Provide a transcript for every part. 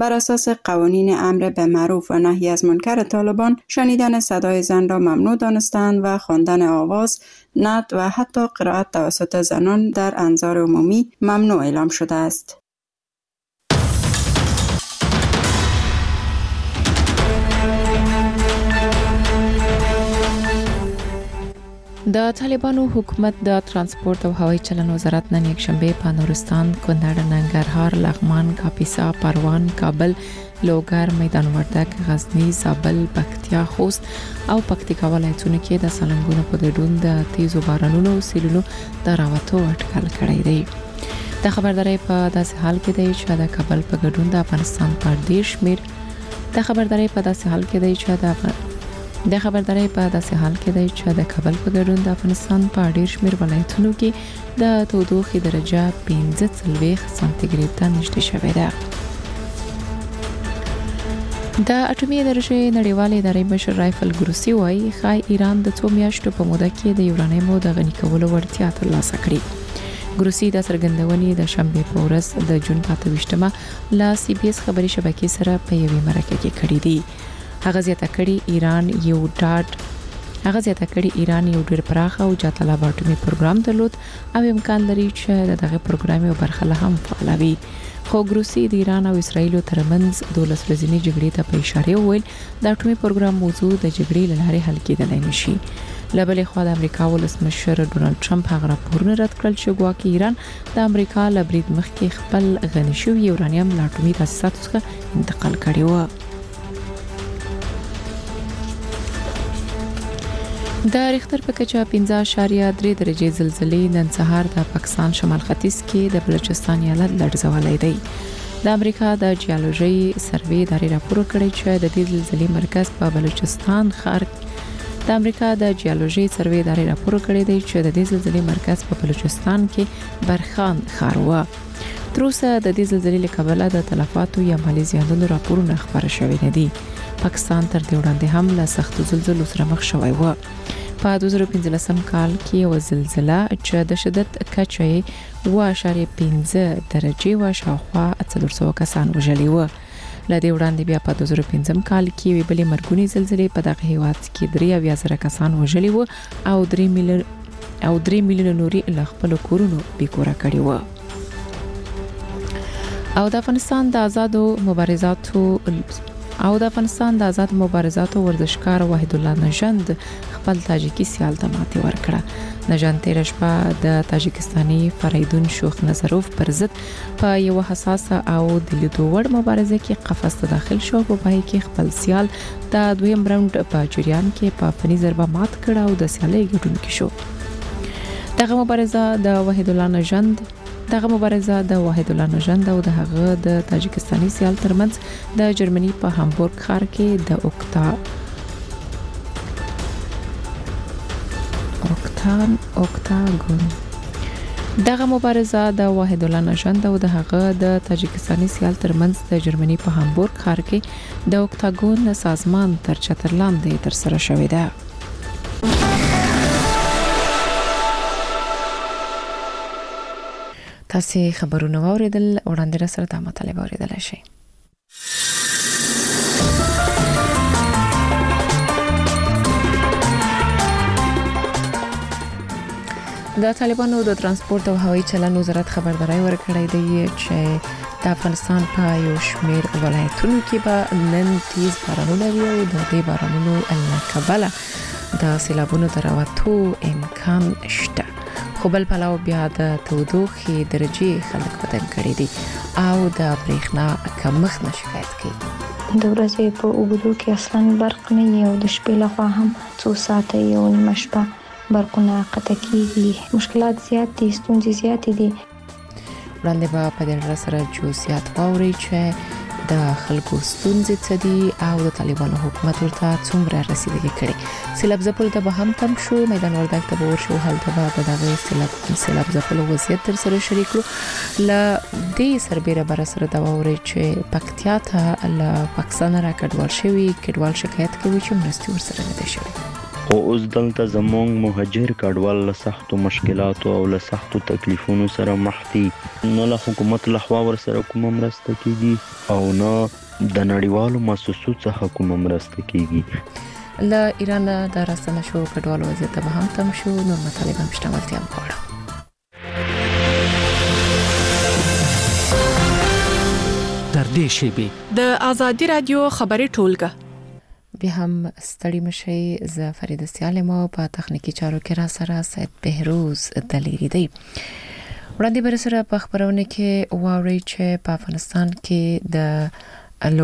بر اساس قوانین امر به معروف و نهی از منکر طالبان شنیدن صدای زن را ممنوع دانستند و خواندن آواز، نعت و حتی قرائت توسط زنان در انظار عمومی ممنوع اعلام شده است. د طالبانو حکومت د ترانسپورت او هوایي چلن وزارت نن یکشنبه په نورستان، کونړ، ننګرهار، لغمان، کاپیسا، پروان، کابل، لوګر، میدان وردګ، غزنی، زابل، پکتیا، خوست او پکتیکا ولایتونو کې د سالنګونو په ګډون د تیزو بارانونو سیلونو د راوتو اټکل کړی دی. د خبرداري په داسې حال کې دی چې د کابل په ګډون د افغانستان په ډیر شمیر د خبرداري په داسې حال کې دی چې د کابل په ګډون د افغانستان په ډیر شمیر ولایتونو کې د تودوخې درجه 45 سانتیګریډ ته نږدې شوې ده. د اټومي انرژي نړیوالې ادارې مشر رایفل ګروسی وايي خای ایران د 2 میاشتو په موده کې د یورانیمو د غني کولو وړتیا ترلاسه کړې. ګروسی د څرګندونې د شنبه په ورځ د جون 28مه لا سی بي اس خبري شبکې سره په یوې مرکه کې کړې دي. هغه زیاته کړي ایران یو ډېر پراخ او جاتلا اټومي پروګرام درلود او امکان لري چې دغه پروګرام یو برخه له هم فعالوي. خو ګروسی د ایران او اسرایل ترمنځ 12 ورځې جګړې ته په اشاره وویل د اټومي پروګرام موضوع د جګړې له لارې حل کېدلای نشي. لبلې خو د امریکا ولسمشر ډونالد ټرمپ هغه راپورونه رد کړل چې ګواکې ایران د امریکا له برید مخکې خپل غني شوی یورانیم له اټومي تاسیساتو څخه انتقال کړی و. د ریختر په کچه 5.3 درجه زلزلې نن سهار د پاکستان شمال ختیځ کې د بلوچستان ایالت لړزولې دی. د امریکا د جیولوژي سروې ادارې راپور کړی چې د دې زلزلې مرکز په بلوچستان ښار کې برخان ښار و. تر اوسه د دې زلزلې له کبله د تلفاتو یا مالي زیانونو راپورونه خبر شوي نه دي. پاکستان تر دې وړاندې هم له سختو زلزلو سره مخ شوی و. په 2015 کال کې یو زلزلہ چې د شدت کچه 1.5 درجه و شاوخوا 400 کسان وژلي و. له دې وړاندې بیا په 2015 کال کې وی بلې مرګونی زلزلې په دغه هیواد کې 3,000 کسان وژلي و او 3 میلیونه نوري له خپل کورونو بیکوره کړي و. او د افغانستان د آزاد مبارزاتو ورزشکار وحید الله نژند خپل تاجیکی سیال ته ماتې ورکړه. نژند تیر شپه د تاجکستاني فریدون شوخ نظروف پر ضد په یو حساسه او د لیدو وړ مبارزه کې قفس ته داخل شو. په پای کې خپل سیال د دویم راوند په جریان کې په فني ضربه مات کړ او د سیالۍ ګټونکی شو. دغه مبارزه د وحید الله نژند او د هغه د تاجکستاني سیال ترمنځ د جرمني په هامبورګ ښار کې د اوکتاګون دغه مبارزه د وحید الله نژند او د هغه د تاجکستاني سیال ترمنځ د جرمني په هامبورګ ښار کې د اوکتاګون سازمان تر چتر لاندې ترسره شوې ده. تاسو خبرونه واوریدل، وړاندې را سره د مطالعه واوریدل شي. د طالبانو د ترانسپورت او هوایي چلن وزارت خبرداري ورکړې ده چې د افغانستان په یو شمېر ولایتونو کې به نن تیز بارانونه وي او د دې بارانونو له کبله د سیلابونو د راوتو امکان شته. خو بل پلاو بیا د تودوخې درجه خلک بدن کړي دي او د برېښنا کمښت نه شکایت کوي. د ورځې په اوږدو کې اصلا برق نه وي او د شپې لخوا هم 2 ساعته یو نیمه شپه برقونه قطع کیږي. مشکلات زیات دي، ستونزې زیات دي. وړاندې به په دې اړه سره جزئیات واوري چې د خلکو ستونزې څه دي او د طالبانو حکومت ورته څومره رسیدګي کړي. سیلاب ځپل ته به هم تم شو، میدان وردګ ته به ورشو، هلته به د دغه سیلاب ځپلو وضعیت تر سره شریک کړو. له دې سربېره بر سره دا واوري چې پکتیا ته له پاکستان را کډوال شوی کډوال شکایت کوي چې مرستې ورسره نه دي شوی. خو اوس دلته زموږ مهاجر کډوال له سختو مشکلاتو او له سختو تکلیفونو سره مخ دي. نه له حکومت لخوا ورسره کومه مرسته کیږي او نه د نړیوالو مؤسسو څخه کومه مرسته کیږي. له ایران د راستنه شو کډوالو وضعیت به هم تم شو. نور مطالب هم شته ولتیا غواړم. در دې شیبې د آزادي رادیو خبري ټولګه بیا هم ستړي مشي. زه فرید سیالمو په تخنیکی چارو کې را سره سید بهروز دلیری دی. وړاندې بر سره په خبرونه کې واوري چې په افغانستان کې د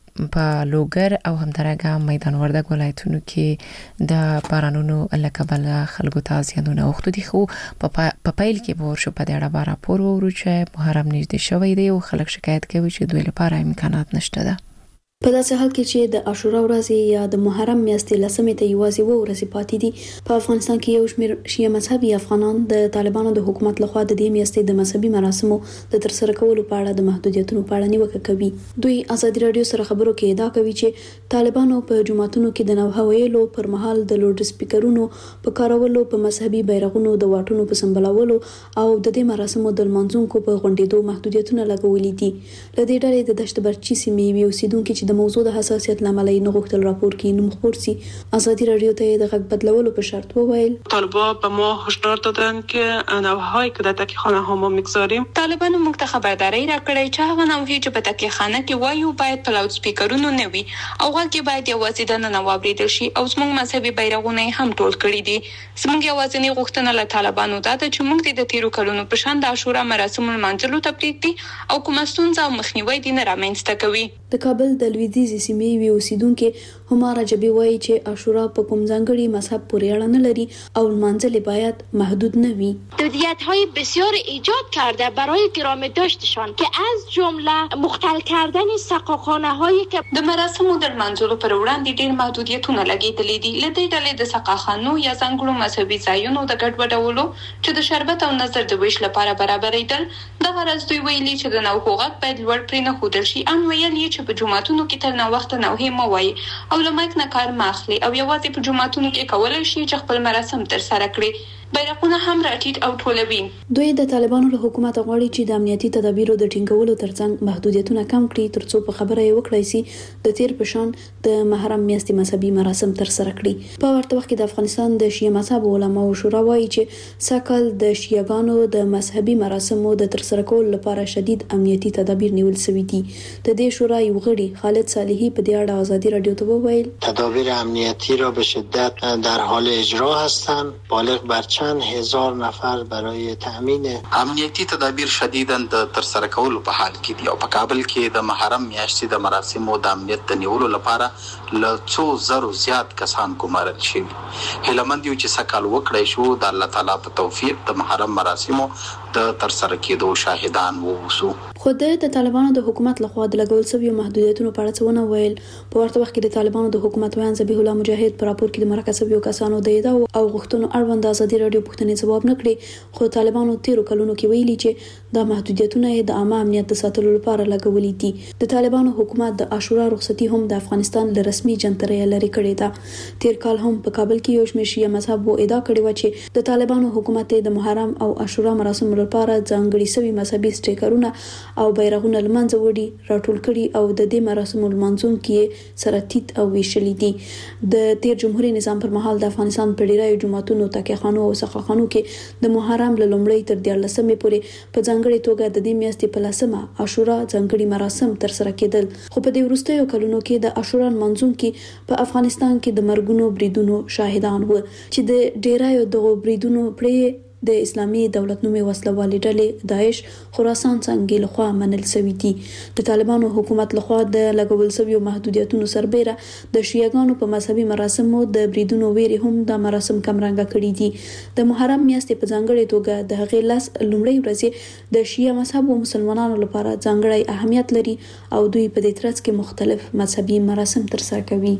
لوګر او همدارنګه میدان وردګ ولایتونو کې د بارانونو لکبل خلکو ته زیانونه اوخته دي. خو په پیل کې به ورشو په دې اړه راپور وورو چې محرم نږدې شوی دی او خلک شکایت کوي چې دوی لپاره امکانات نشته ده. په داسې حال کې چې د عاشورا ورځ یا د محرم میاشتې لسمې ته یوازې و ورځې پاتې دي، په افغانستان کې یو شمېر شیعه مذهبي افغانان د طالبانو د حکومت لخوا د دې میاشتې د مذهبي مراسمو د ترسره کولو په اړه د محدودیتونو په اړه نیوکه کوي. دوی آزادي رادیو سره خبرو کې ادعا کوي چې طالبانو په جماعتونو کې د نوحه ویلو پر مهال د لوډ سپیکرونو په کارولو، په مذهبي بیرغونو د واټونو په سمبالولو او د دې مراسمو د لمانځونکو په غونډېدو محدودیتونه لګولې دي. له دې ډلې د دشت برچی سیمې یو اوسیدونکو د موضوع د حساسیت لامل یې نه غوښتل راپور کې نوم خپور سي. آزادي رادیو ته د غږ بدلولو په شرط وویل طالبان به ما هشدار دادن که نوحه‌هایی که در تکیه‌خانه ها ما می‌گذاریم، طالبان موږ ته خبرداری راکړی چې هغه نوحې چې په تکیه‌خانه کې وایو باید په لاوډ سپیکرونو نه وي او غږ کې باید یوازې د نن واوریدل شي او زموږ مذهبي بیرغونه هم ټول کړی دي. زموږ یوازینی غوښتنه له طالبانو دا ده چې موږ د تیرو کلونو په شان د عاشورا مراسم منځلو ته پریږدي او کومه ستونزه او مخنیوي دي نه رامنځته کوي. د کابل د لویدیځ سیمې وی اوسیدونکو همار رجبی وایي چې عاشورا په کوم ځانګړي مذهب پورې اړه نه لري او منځل باید محدود نه وي. محدودیت‌های بسیار ایجاد کرده برای گرامی داشتشان که از جمله مختل کردن سقاخانه‌هایی که د مراسمو د منځلو پر وړاندې ډېر محدودیتونه لګیدلې دي. لدې ډلې د سقاخانو یا ځانګړو مذهبي ځایونو د ګډوډولو چې د شربت او نظر د ویش لپاره برابرېدل د غرض دوی ویلي چې د نوحو غږ باید لوړ پرې نه ښودل شي. ان ویل یې چې په جوماتونو کې تر ناوخته نوحې مه وایي او له مایک نه کار مه اخلي او یوازې په جوماتونو کې کولی شي چې خپل مراسم ترسره کړي. بیرغونه هم راټیټ او ټولوي. دوی د طالبانو له حکومت غواړي چې د امنیتي تدابیرو د ټینګولو ترڅنګ محدودیتونه کم کړي ترڅو په خبره یې وکړای شي د تیر په شان د محرم میاشتې مذهبي مراسم ترسره کړي. په ورته وخت کې د افغانستان د شیعه مذهب علماو شورا وایي چې ساکل د شیعاګانو د مذهبي مراسمو د ترسره کولو لپاره شدید امنیتي تدابیر نیول شوي دي. د دې شورا یو غړي خالد صالحي په دې اړه آزادي رادیو ته وویل تدابیر امنیتی را به شدت در حال اجرا هستند. بالغ بر چند هزار نفر برای تأمین امنیتی تدابیر شدیداً د ترسره کولو په حال کې دي او په کابل کې د محرم میاشتې د مراسمو د امنیت د نیولو لپاره له څو زرو زیات کسان ګمارل شوي. هیلمند یو چې سکال وکړی شو د الله تعالی په توفیق د محرم مراسمو د ترسره کېدو شاهدان ووسو. خو د طالبانو د حکومت لخوا د لګول شویو محدودیتونو په اړه څه ویل. په ورته وخت کې د طالبانو د حکومت ویان ذبیح الله مجاهد په راپور کې د مرکز شویو کسانو د ادعا او غوښتنو اړوند آزادي رادیو پوښتنې ځواب نه کړي. خو طالبانو تیرو کلونو کې ویلي چې د محدودیتونه د عامه امنیت د ساتلو لپاره لګولې دي. د طالبانو حکومت د عاشورا رخصتي هم د افغانستان له رسمي جنترې لري کړې ده. تیر کال هم په کابل کې یو شمېر شیعه مذهب ادعا کړې و چې د طالبانو حکومت د محرم او عاشورا مراسم لپاره ځانګړي شوي مذهبي سټیکرونه او بیرغونه لمنځه وړي راټول کړي او د دې مراسمو لمانځونکو سره تیت او ویشلې دي. د تیر جمهوریت نظام پر مهال د افغانستان په ډیرو جماعتونو تکیه‌خانو او سقاخانو کې د محرم له لومړۍ تر 14مې پورې په ځانګړي توګه د دې میاشتې په لسمه عاشورا ځانګړي مراسم ترسره کېدل. خو په دې وروستیو کلونو کې د عاشورا منځونکو په افغانستان کې د مرګونو بریدونو شاهدان و چې د ډیرو دغو بریدونو پرې د اسلامي دولت نومي وسلوالې ډلې داعش خراسان څنګه لخوا منل شوی دي. د طالبانو حکومت لخوا د لګول شویو محدودیتونو سربېره د شیعاګانو په مذهبي مراسمو د بریدونو ویري هم د مراسم کمرنګه کړي دي. د محرم میاشتې په ځانګړي توګه د هغې لاس لومړۍ ورځې د شیعه مذهب او مسلمانانو لپاره ځانګړی اهمیت لري او دوی په دې ترڅ کې مختلف مذهبي مراسم ترسره کوي.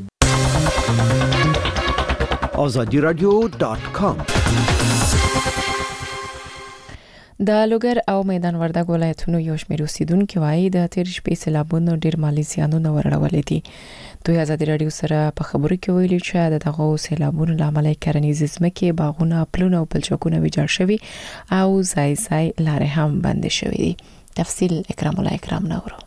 azadiradio.com د لوګر او میدان وردګ ولایتونو یو شمېر اوسیدونکو وایي د تیر شپې سیلابونو ډېر مالي زیانونه ورړولې دي. دوی ازادي رادیو سره په خبرو کې ویلي چې دغه سیلابونو لامل کرنیز ځمکې باغونه پلونه او پلچکونه ویجاړ شوي او ځای لارې هم بند شوي دي. تفصیل اکرام الله اکرام نورو.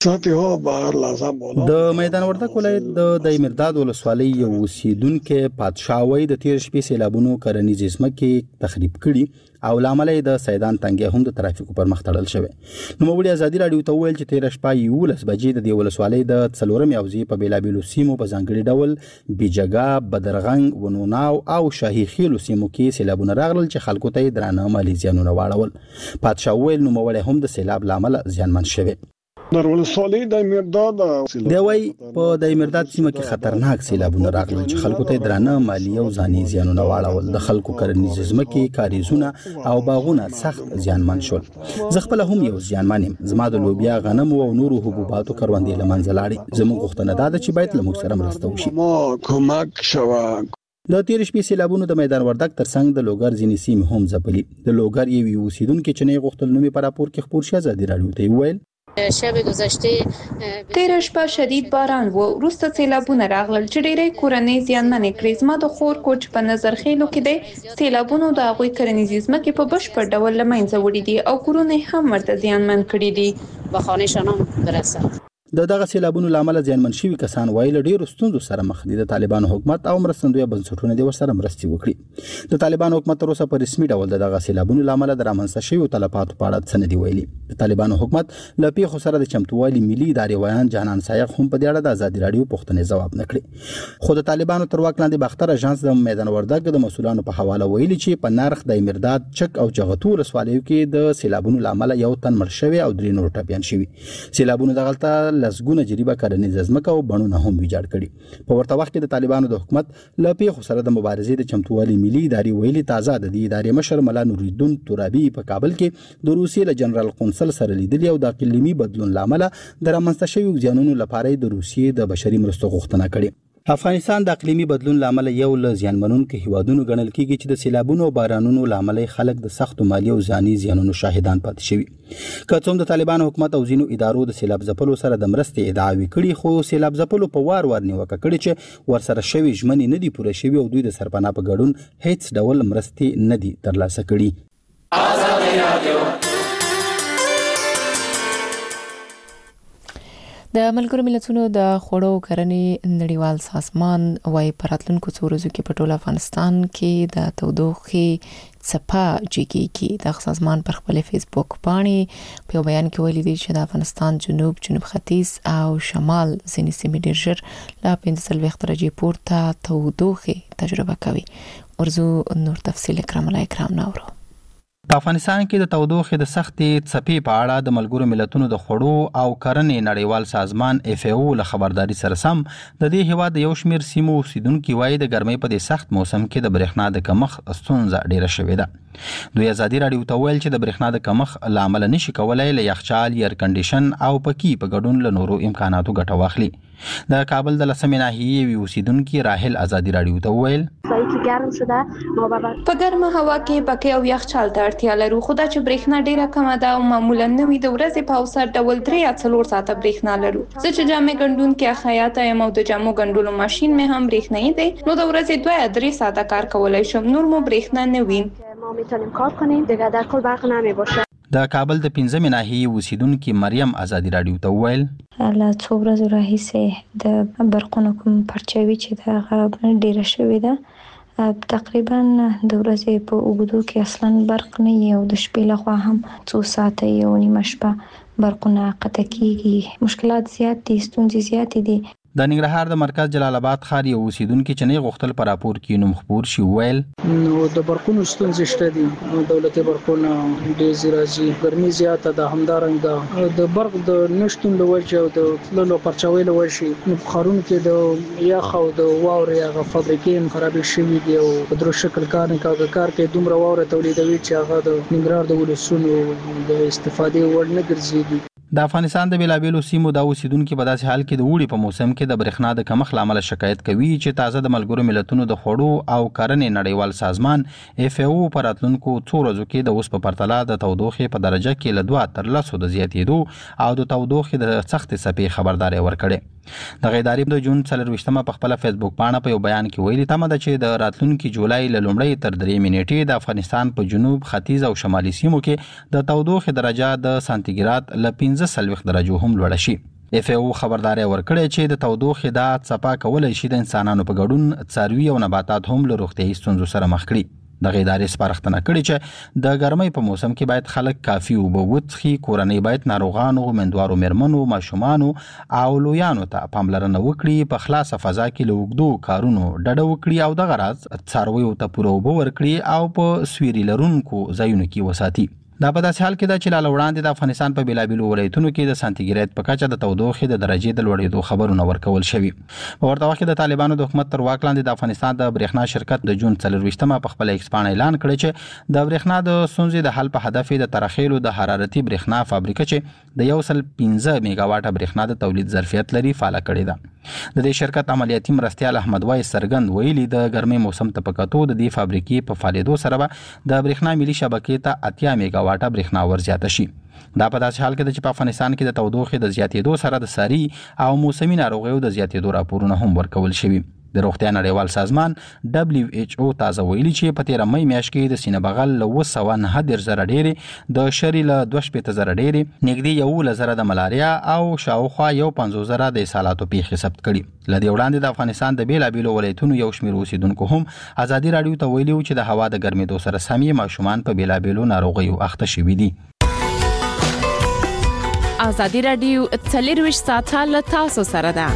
د میدان وردګ ولایت د دایمرداد ولسوالۍ یو اوسیدونکو پادشاوي د تیر شپې سیلابونو کرنیز ځمکې تخریب کړي او لامل د سیدان تنګي هم د ترافیکو پر مخ تړل شوی. نو موږ ازادي رادیو ته ویل چې تیر شپه 11 بجې د ولسوالۍ د څلورم یوزي په بیلابیلو سیمو په ځانګړي ډول بیجګا، بدرغنګ، ونوناو او شاهي خیلو سیمو کې سیلابونه راغلل چې خلکو ته درانه مالي زیانونه واړول. پادشاوي نو موږ هم د سیلاب لامل زیانمن شوی. در ولسوالۍ د دایمرداد دی وای په دایمرداد سیمه کې خطرناک سیلابونه راغلل چې خلکو ته درانه مالی او ځاني زیانونه واړول. د خلکو کرنیز ځمکې، کاریزونه او باغونه سخت زیانمن شول. زه خپل هم یو زیانمن یم. زما د لوبیا، غنم او نورو حبوباتو کروندې لمنځه لاړې. زموږ غوښتنه ده چې باید له موږ سره مرسته وشي. کومک شوه. د تیر شپې سیلابونو د میدان وردګ ترڅنګ د لوګر ځینې سیمې هم ځپلي. د لوګر یو اوسیدونکو چې نه غوښتل نومي په راپور کې خبر شي ازادي رادیو ته ویل شب گذشته تیر شپه شدید باران و وروسته سیلابونه راغلل چې ډېرې کورنۍ زیانمنې کړې. زما د خور کوچ په نظر خېلو کې د سیلابونو د هغوی کرنیز ځمکې په بشپړ ډول له منځه وړي دي او کورونه هم ورته زیانمن کړي دي. به خانه‌شان هم برسه. دغه سیلابونو لامل زیانمن شوي کسان وایي ډېر ستونزو سره مخ دي. د طالبانو حکومت او مرستندوی بنسټونه د ورسره مرستي وکړي. د طالبانو حکومت تر اوسه په رسمي ډول دغه سیلابونو لامل د رامنځته شویو تلفاتو په اړه څه نه دی ویلي. د طالبانو حکومت له پیښو سره د چمتووالي ملي ادارې ویان جهان سایق هم په دې اړه د ازادي رادیو پوښتنې ځواب نه کړي. خو د طالبانو تر واک لاندې باختر اژانس د میدان وردګ د مسولانو په حواله ویلي چې په نرخ د امرداد، چک او جغتو ولسوالیو کې د سیلابونو لامل یو تن مړ شوی او درې نور ټپیان شوي. سیلابونو دغلطه لسګونه جریبه کرنیز ځمکه او بڼونه هم ویجاړ کړي. په ورته وخت کې د طالبانو د حکومت له پیښو سره د مبارزې د چمتووالي ملي ادارې ویلي تازه د دې ادارې مشر ملا نوریدون ترابي په کابل کې د روسیې له جنرال قونسل سره لیدلي او د اقلیمي بدلون لامل د رامنځته شویو زیانونو لپاره د روسیې د بشري مرستو غوښتنه کړې. افغانستان د اقلیمي بدلون لامل یو له زیانمنونکو هیوادونو ګڼل کیږي چې د سیلابونو او بارانونو لامل خلک د سختو مالی او ځاني زیانونو شاهدان پاتې شوي. که څوم د طالبانو حکومت او ځینو ادارو د سیلاب ځپلو سره د مرستې ادعاوې کړي، خو سیلاب ځپلو په وار نیوکه کړې چې ورسره شوي ژمنې نه دي پوره شوي او دوی د سرپناه په ګډون هیڅ ډول مرستې نه دي ترلاسه کړي. ازادي رادیو د ملګرو ملتونو د خوړو کرنې نړیوال سازمان وايي په راتلونکو څو ورځو کې په ټول افغانستان کې د تودوخې څپه جګیږي. د سازمان پر خپل فیسبوک باندې په بیان کې ویلي دي چې د افغانستان جنوب ختیځ او شمال ځینې سیمې ډېر ژر له 45 درجې پورته تودوخې تجربه کوي. ورزو نور تفصیل اکرام الله اکرام نورو. په افغانستان کې د تودوخې د سختې څپې په اړه د ملګرو ملتونو د خوړو او کرنې نړیوال سازمان FAO له خبرداري سره سم د دې هیواد د یو شمېر سیمو اوسیدونکو وایي د ګرمۍ په دې سخت موسم کې د برېښنا د کمښت ستونزه ډېره شوې ده. دوی ازادي رادیو ته ویل چې د برېښنا د کمښت له امله نشي کولای له یخچال، ایر کنډیشن او پکې په ګډون له نورو امکاناتو ګټه واخلي. د کابل د لسمې ناحیې یو اوسیدونکي راحل ازادي رادیو ته ویل په ګرمه هوا کې پکې او یخچال ته اړتیا لرو، خو دا چې برېښنا ډیره کمه ده او معمولا نه وي، د ورځې په اوسط ډول 3 یا 4 ساعته برېښنا لرو. زه چې جامې ګنډونکې خیاطه یم او د جامو ګنډلو ماشین مې هم برېښنايي دی، نو د ورځې 2 یا 3 ساعته کار کولای شم، نور مو برېښنا نه وي. ما میتونیم کار کنیم دیگه در کل برق نمیباشه. د کابل د 15 ناحیې اوسیدونکي مریم ازادي رادیو ته ویل له څو ورځې راهیسې د برقونو کوم پرچاوي چې دا ډیره شوې ده، تقریبا د ورځې په اوږدو کې اصلا برق نه وي او د شپې لخوا هم 2 ساعته یو نیمه شپه برقونه قطع کیږي. مشکلات زیات دي، ستونزې زیاتې دي. د ننګرهار د مرکز جلال آباد ښار یو اوسیدونکي چې نه غوښتل په راپور کې نوم خبر شي ویل نو د برقونو ستونزې شته دي، دولتي برقونه ډېر راځي، ګرمي زیاته ده، همدارنګه د برق د نشتون له وجې او د تللو پرچاوي له وجې نو په ښارونو کې د یخ او د واورې هغه فابریکې هم خرابې شوي دي او په درست شکل کار نه کوي، دومره واوره تولیدوي چې هغه د ننګرهار د ولسونو د استفادې وړ نه ګرځېږي. د افغانستان د بیلابیلو سیمو د اوسیدونکو په داسې حال کې د وړي په موسم کې د برېښنا د کمښت لامل شکایت کوي چې تازه د ملګرو ملتونو د خوړو او کرنې نړیوال سازمان FAO په راتلونکو څو ورځو کې د اوس په پرتله د تودوخې په درجه کې له 2 تر 10 د زیاتېدو او د تودوخې د سختې څپې خبرداري ورکړې. د ادارې د جون 24مه په خپل فیسبوک باندې په یو بیان کې ویلي تمه ده چې د راتلونکي جولای له لومړۍ تر 3 نیټې د افغانستان په جنوب ختیځ او شمالي سیمو کې د تودوخې درجه د سانتیګراد له 15 درجو هم لوړه شي. FAO خبرداري ورکړې چې د تودوخې د څپا کولای شي د انسانانو په ګډون څاروي او نباتات هم له روغتیايي ستونزو سره مخ کړي. د ادارې سپارښتنه کړې چې د ګرمۍ په موسم کې باید خلک کافي اوبه وڅښي، کورنۍ باید ناروغانو، مندوارو مېرمنو، ماشومانو او لویانو ته پاملرنه وکړي، په خلاصه فضا کې له اوږدو کارونو ډډه وکړي او دغه راز څارویو ته پوره اوبه ورکړي او په سویري لرونکو ځایونو کې وساتي. دا په داسې حال کې ده چې لاله وړاندې د افغانستان په بیلابیلو ولایتونو کې د سانتیګراد په کچه د تودوخې د درجې د لوړېدو خبرونه ورکول شوي. په ورته وخت کې د طالبانو د حکومت تر واک لاندې د افغانستان د برېښنا شرکت د جون 24مه په خپل ایکس باندې اعلان کړی چې د برېښنا د ستونزې د حل په هدف د ترخیلو د حرارتي برېښنا فابریکه چې د 115 میگا واټه برېښنا د تولید ظرفیت لري فعال کړې ده. د دې شرکت عملیاتي مرستیال احمد وای سرګند ویلي د ګرمۍ موسم ته پکاتو د دې فابریکې په فعالیتو سره د برېښنا ملي شبکې ته 80 میگا واټه برېښنا ورزیاته شي. دا په داسې حال کې چې په افغانستان کې د تودوخې د زیاتېدو سره د ساري او موسمي ناروغیو د زیاتېدو راپورونه هم ورکول شوي. د روغتیا نړیوال سازمان WHO تازه ویلي چې په 13 مې میاشت کې د سینه بغل له 209 زره ډېرې، د شری له 2.5 زره ډېرې، نږدې 1 زره د ملاریا او شاوخوا 50 زره د اسهالاتو پیښې ثبت کړي. لدې وړاندې د افغانستان د بیلابیلو ولایتونو یو شمېر اوسیدونکو هم ازادي راډیو ته ویلي چې د هوا د ګرمېدو سره سمې ماشومان په بیلابیلو ناروغیو اخته شوي دي. ازادي راډیو 24 ساعته له تاسو سره ده.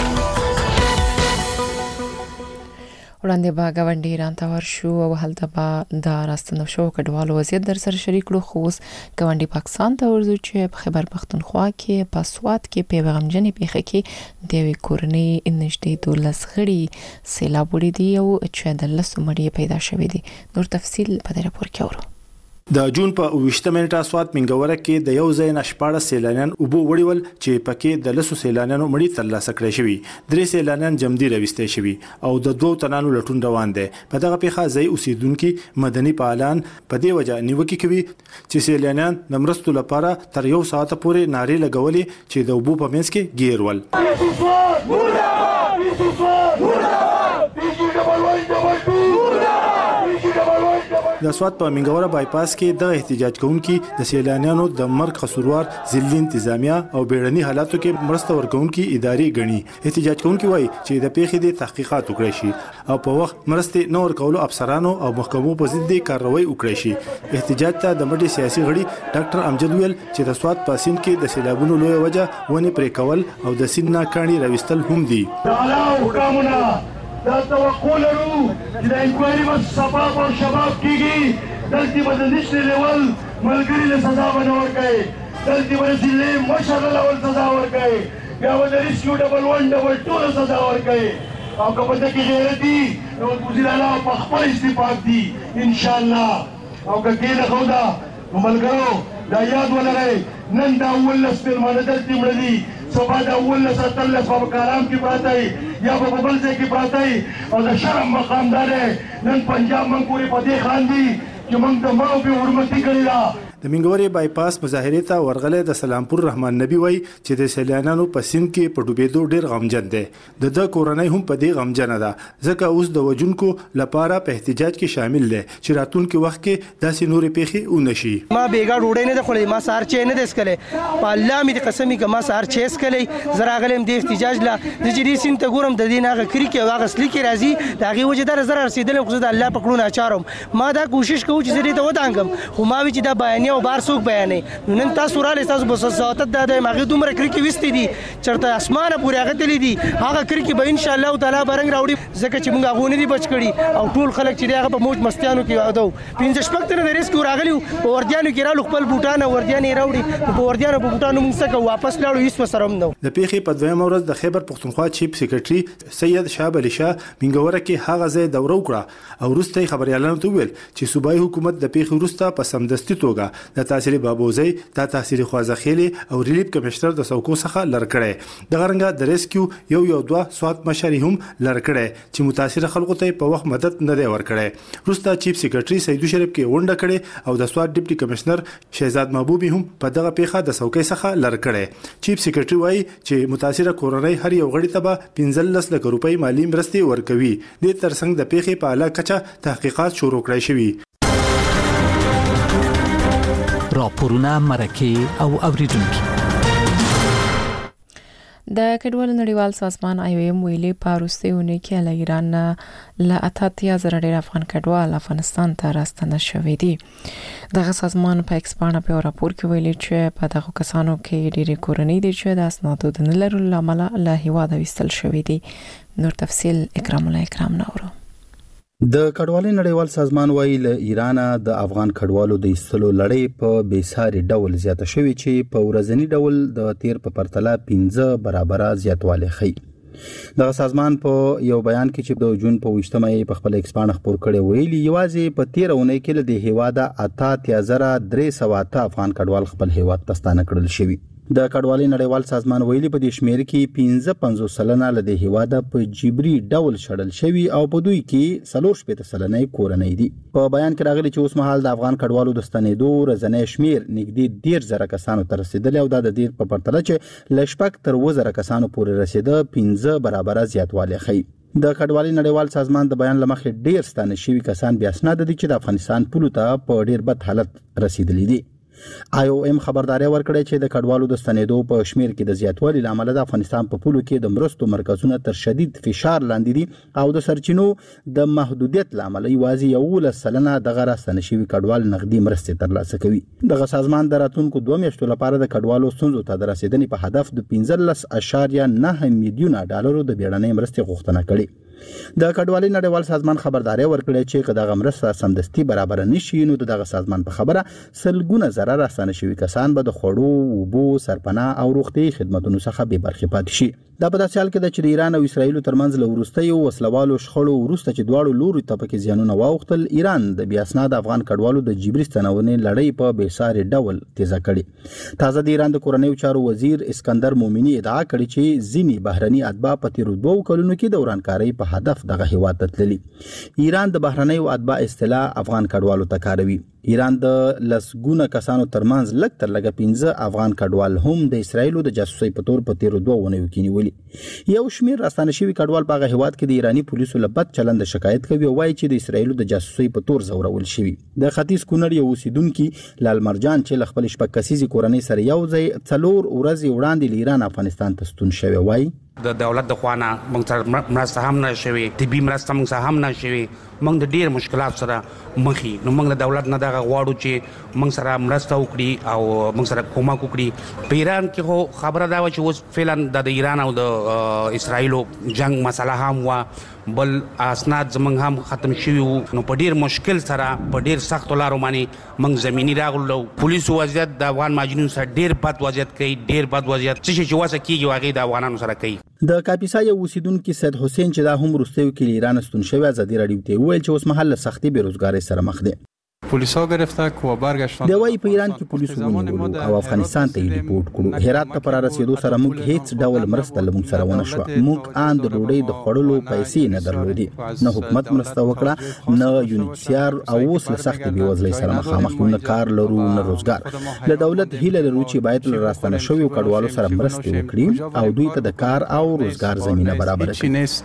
وړاندې به ګاونډي ایران ته ورشو او هلته به د راستنو شو کډوالو وضعیت در سره شریک کړو. خو اوس ګاونډي پاکستان ته ورځو چې په خیبر پختونخوا کې په سوات کې په غمجنې پیښه کې د یوې کورنۍ نږدې 12 غړي سیلاب وړي دي او چې د 10 مړي پیدا شوي دي. نور تفصیل په دې راپور کې اورو. د جون په 20 منټه سوات منګوره کې د یو ځای نشپاړه سیلانیان اوبو وړیول چې پکې د 10 سیلانیانو مړي ترلاسه کړی شوی. 3 سیلانیان جمدی راوستي شوی او د 2 تنانو لټون روان دي. په دغه پیښه ځای اوسیدونکو مدني فعالان په دې وجه نیوکه کوي چې سیلانیان د مرستو لپاره تر یو ساعت پورې نارې لګولې چې د اوبو په منځ کې گیر ول. د سوات په منګوره بایپاس کې د احتجاج کوونکي د سیلانیانو د مرګ قصوروار ځلې انتظامیه او بیړني حالاتو کې مرسته ورکوونکي ادارې غني. احتجاج کوونکي وایي چې د پیښې د تحقیقات وکړي شي او په وخت مرسته نور کولو افسرانو او محکمو په ضد کاروایی وکړي شي. احتجاج ته د مټي سیاسي غړي ډاکټر امجد ویل چې د سوات په سیند کې د سیلابونو لوی وجه ونه پرې کول او د سیند نه کاڼي راوستل هم دي. دا توقع لرو چې د انکوایري په شباب او شباب کېږي دلته به د نشر لیول ملګري له سزا باندې ورکوي، دلته به د ضلع مشر له سزا ورکوي، بیا به د ریسکیو ډبل 1 ډبل 2 له سزا ورکوي او که په دې کې غیرت دي نو وزیر اعلی په خپل استعفاف دي انشاءالله. او که کې نه خو دا ملګرو دا یاد ولرئ نن دا 19 میلمانه دلته مړه دي، سبا دا 19 اتلس په کارام کې پراته یا په بل ځای کې پراته او د شرم مقام دا دی نن پنجاب موږ پورې په دې خاندي چې موږ د مړو په حرمتي کړې ده. د منګوري بایپاس مظاهره ته ورغله د سلامپور رحمان نبی وای چې د سیلانیانو په سیند کې په ډوبېدو ډېر غمجن دي. د کورنۍ هم په دې غمجن ده ځکه اوس د وجونکو لپاره په احتجاج کې شامل دي چې راتلونکي وخت کې داسې نورې پیښې ونشي. ما بیګا ډوډۍ نه خورې، ما سار چې نه دسکلې، په الله مې د قسمي که ما سار چې سکلې زراغلم د احتجاج لا د جدي سین ته ګورم د دې نه کری کې واغ اصلي کې راځي د هغه وجه در زره رسیدل خو د الله پکړو نه اچارم. ما دا کوشش کوم چې زه دې ته ودانګم خو ما وی چې دا بیان او بار څوک بیانې نن تاسو را لساس بو سوات د ماغه دومره کری کې وستې دي چرته اسمانه پورې هغه تللی دي هغه کری کې به ان شاء الله تعالی برنګ راوړي ځکه چې موږ غونې دي بچ کړي او ټول خلک چې هغه په موج مستیانو کې وادو 15 شپږ تر د ریسک راغلی او وردیانو کې رالو خپل بوټانه وردیانې راوړي په وردیانو په بوټانو موږ څخه واپس لاړو هیڅ وسرم نو. د پیښې په دویم ورځ د خیبر پختونخوا چیف سیکریټري سید شهاب علي شاه منګوره کې هغه ځای دوره وکړه او وروسته خبريالانو ته ویل چې صوبایي حکومت د پیښې وروسته په سمدستي توګه د تحصیل بابوزي د تحصیل خوازخیلی او ریلیف کمشنر د څوکو څخه لر کړي د غرنګ د ریسکیو یو دوه سوات مشري هم لر کړي چې متاثر خلکو ته په وخت مدد نه دی ورکړي. روستا چیف سیکریټري سیدو شریف کې ونډه کړي او د سوات ډیپټي کمشنر شهزاد محبوبي هم په دغه پیښه د څوکۍ څخه لر کړي. چیف سیکریټري وایي چې متاثر کورنۍ هر یو غړي ته به 15 لک روپۍ مالی مرستې ورکوي. د ترڅنګ د پیښې په اعلی کچه تحقیقات شروع کړای شوي. راپورونه مرکه او اوریدونکو د کډوالو نړیوال سازمان IOM ویلي په وروستیونه کې له ایران له 80,000 ډیر افغان کډوال افغانستان ته راستنه شوي دي. دغه سازمان په ایکسپانه په راپور کې ویلي چې په دغه کسانو کې ډېری کورنۍ دي چې د اسنادو د نه لرلو لامل له هیواده وستل شوي دي. نور تفصیل اکرام الله اکرام نورو. د کډوالۍ نړیوال سازمان وایي له ایران د افغان کډوالو د ایستلو لړۍ په بیساري ډول زیاته شوې چې په ورځنی ډول د تیر په پرتله 15 برابره زیاتوالی ښیي. دغه سازمان په یو بیان کې چې د جون په 28مه په خپل ایکسپانه خبر کړي ویلي یوازې په 13 اونۍ کې له هیواده 8308 افغان کډوال خپل هیواد ته ستانه کړل شوي. د کډوالۍ نړیوال سازمان ویلي په دې شمیر کې 55 سلنه له هیواده په جبري ډول شړل شوي او په دوی کې 40 سلنه کورنۍ دي. په بیان کې راغلي چې اوس مهال د افغان کډوالو د ستنېدو ورځنی شمیر نږدې 10000 کسانو ته رسیدلی او د دې په پرتله چې ل شپږ تر 2000 کسانو پورې رسیده 15 برابره زیاتوالی ښیي. د کډوالۍ نړیوال سازمان د بیان لمخې ډیر ستانه شوي کسان بیا اسناد دي چې د افغانستان پولو ته په ډیر بد حالت رسیدلی دي. IOM خبرداري ورکړې چې د کډوالو د ستنېدو په شمیر کې د زیاتوالي لامل د افغانستان په پولو کې د مرستو مرکزونه تر شدید فشار لاندې دي او د سرچینو د محدودیت لامل یوازې 11% د راستنه شوي کډوال نقدي مرستې ترلاسه کوي. دغه سازمان د راتلونکو 2 میاشتو لپاره د کډوالو ستونزو ته د رسیدنې په هدف د 15.9 میلیونه ډالرو د بیړنۍ مرستې غوښتنه کړې. د کډوالۍ نړیوال سازمان خبرداري ورکړې چې کداغه مرسته سمدستي برابر نشي نو دغه سازمان په خبره سلګونه زره راستنه شوي کسان به د خوړو، اوبو، سرپناه او روغتي خدماتو څخه بې برخې پاتې شي. دا په داسې حال کې د ایران او اسرایل ترمنځ له وروستیو وسلوالو شخړو وروسته چې دواړو لوري ته پکې زیانونه واوښتل، ایران د بیا اسناد افغان کډوالو د جبري ستنونې لړۍ په بیساري ډول تیزه کړې. تازه د ایران د کورنیو چارو وزیر اسکندر مومنی ادعا کړې چې ځینې بهرني اتباع په تیرو 2 کلونو کې د ورانکارۍ په هدف دغه هیواد ته تللي. ایران د بهرنیو اتباع اصطلاح افغان کډوالو ته کاروي. ایران د لسګونه کسانو ترمنځ لږ تر لږه 15 افغان کډوال هم د اسرایل د جاسوسۍ په تور په تیرو 2 ونیو کې نیولي. یو شمیر راستانه شوي کډوال په هیواد کې د ایرانی پولیسو له بد چلند شکایت کوي او وایي چې د اسرایل د جاسوسۍ په تور زورول شوي. د ختیځ کونړ یو اوسیدونکي لال مرجان چې له خپل شپږ کسیزې کورنۍ سره یو ځای 4 ورځې وړاندې له ایران افغانستان ته ستون شوی وایي د دولت د خوانه موږ سره مرسته هم نه شوي، طبي مرسته موږ سره هم نه شوي، موږ د ډیر مشکلات سره مخ یو. نو موږ د دولت نه دغه غواړو چې موږ سره مرسته وکړي او موږ سره کومک وکړي. په ایران کې خو خبره دا و چې اوس فعلا د ایران او د اسرایل جنگ مسله هم و، بل اسناد زمونږ هم ختم شوي وو. نو په ډیر مشکل سره په ډیر سخت لارو باندې موږ زمینی راغلو. پولیسو وضعیت د افغان ماجرینو سره ډیر بد وضعیت کوي، ډیر بد وضعیت چې واسه کیږي واغې د افغانانو سره کوي. د کاپیسا یو اوسیدونکي سید حسین چې دا هم وروستیو کې له ایران ستون شوی ازادي راډیو ته وویل چې اوس مهال سختي بیروزګارۍ سره مخ دي. پولیس‌ها گرفتک و برگشتن. د وای په ایران کې پولیسو ونیول او افغانستان ته ریپورت کړو. هرات ته پر رسیدو سره موږ هیڅ ډول مرسته لمون سره ونه شو. موږ ان د ډوډۍ د خړلو پیسې نه درلودې، نه حکومت مرسته وکړه، نه یونیسیار او اوس له سخت بیوزلۍ سره مخامخ یو، نه کار لرو نه روزګار. له دولت هیله لرو چې باید له راستنه شویو کډوالو سره مرسته وکړي او دوی ته د کار او روزګار زمينه برابر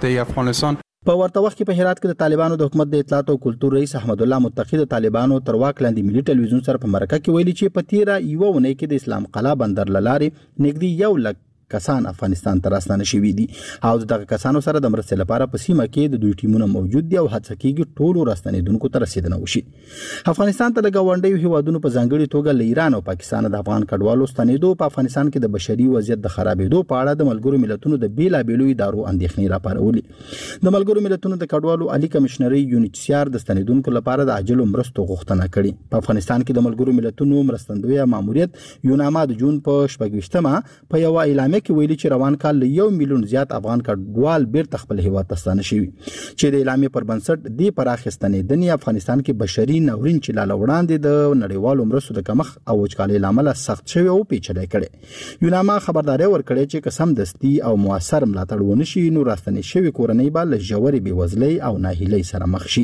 کړي. په ورته وخت کې په هرات کې د طالبانو د حکومت د اطلاعات او کلتور رئیس احمد الله متقی د طالبانو تر واک لاندې ملي ټلویزیون سره په مرکه کې ویلي چې په تیره یو ونې کې د اسلام قلعه بندر لارې نږدې 1 لک کسان افغانستان ته راستنه شوي دي او دغه کسانو سره د مرستې لپاره په سیمه کې د دوی ټیمونه موجود دي او هڅه کیږي ټولو راستنیدونکو ته رسیدنه وشي. افغانستان ته د غونډیو هیوادونو په ځانګړي توګه له ایران او پاکستان د افغان کډوالو ستنېدو په افغانستان کې د بشري وضعیت د خرابېدو په اړه د ملګرو ملتونو د بیلابېلو ادارو اندېښنې راپارولې. د ملګرو ملتونو د کډوالو عالی کمشنري یونیسیار د ستنېدونکو لپاره د عاجل مرستو غوښتنه کړې. په افغانستان کې د ملګرو ملتونو مرستندوی ماموریت یوناما د جون په 28مه په یو اعلامیه اعلامیه کې ویلي چې روان کال له 1 میلیون زیات افغان کډوال بیرته خپل هیواد ته ستانه شوي چې د اعلامیه پر بنسټ د پراخستنې د افغانستان کې بشري ناورین چې لاله وړاندې د نړیوالو مرستو د کمښت او وچکالۍ لامل سخت شوی او پیچلې کړي یوناما خبرداري ورکړي چې قسم دستي او موثر ملاتړ ونشي نو راستنې شوی کورنۍ به له ژورې بېوزلۍ او ناهیلۍ سره مخ شي.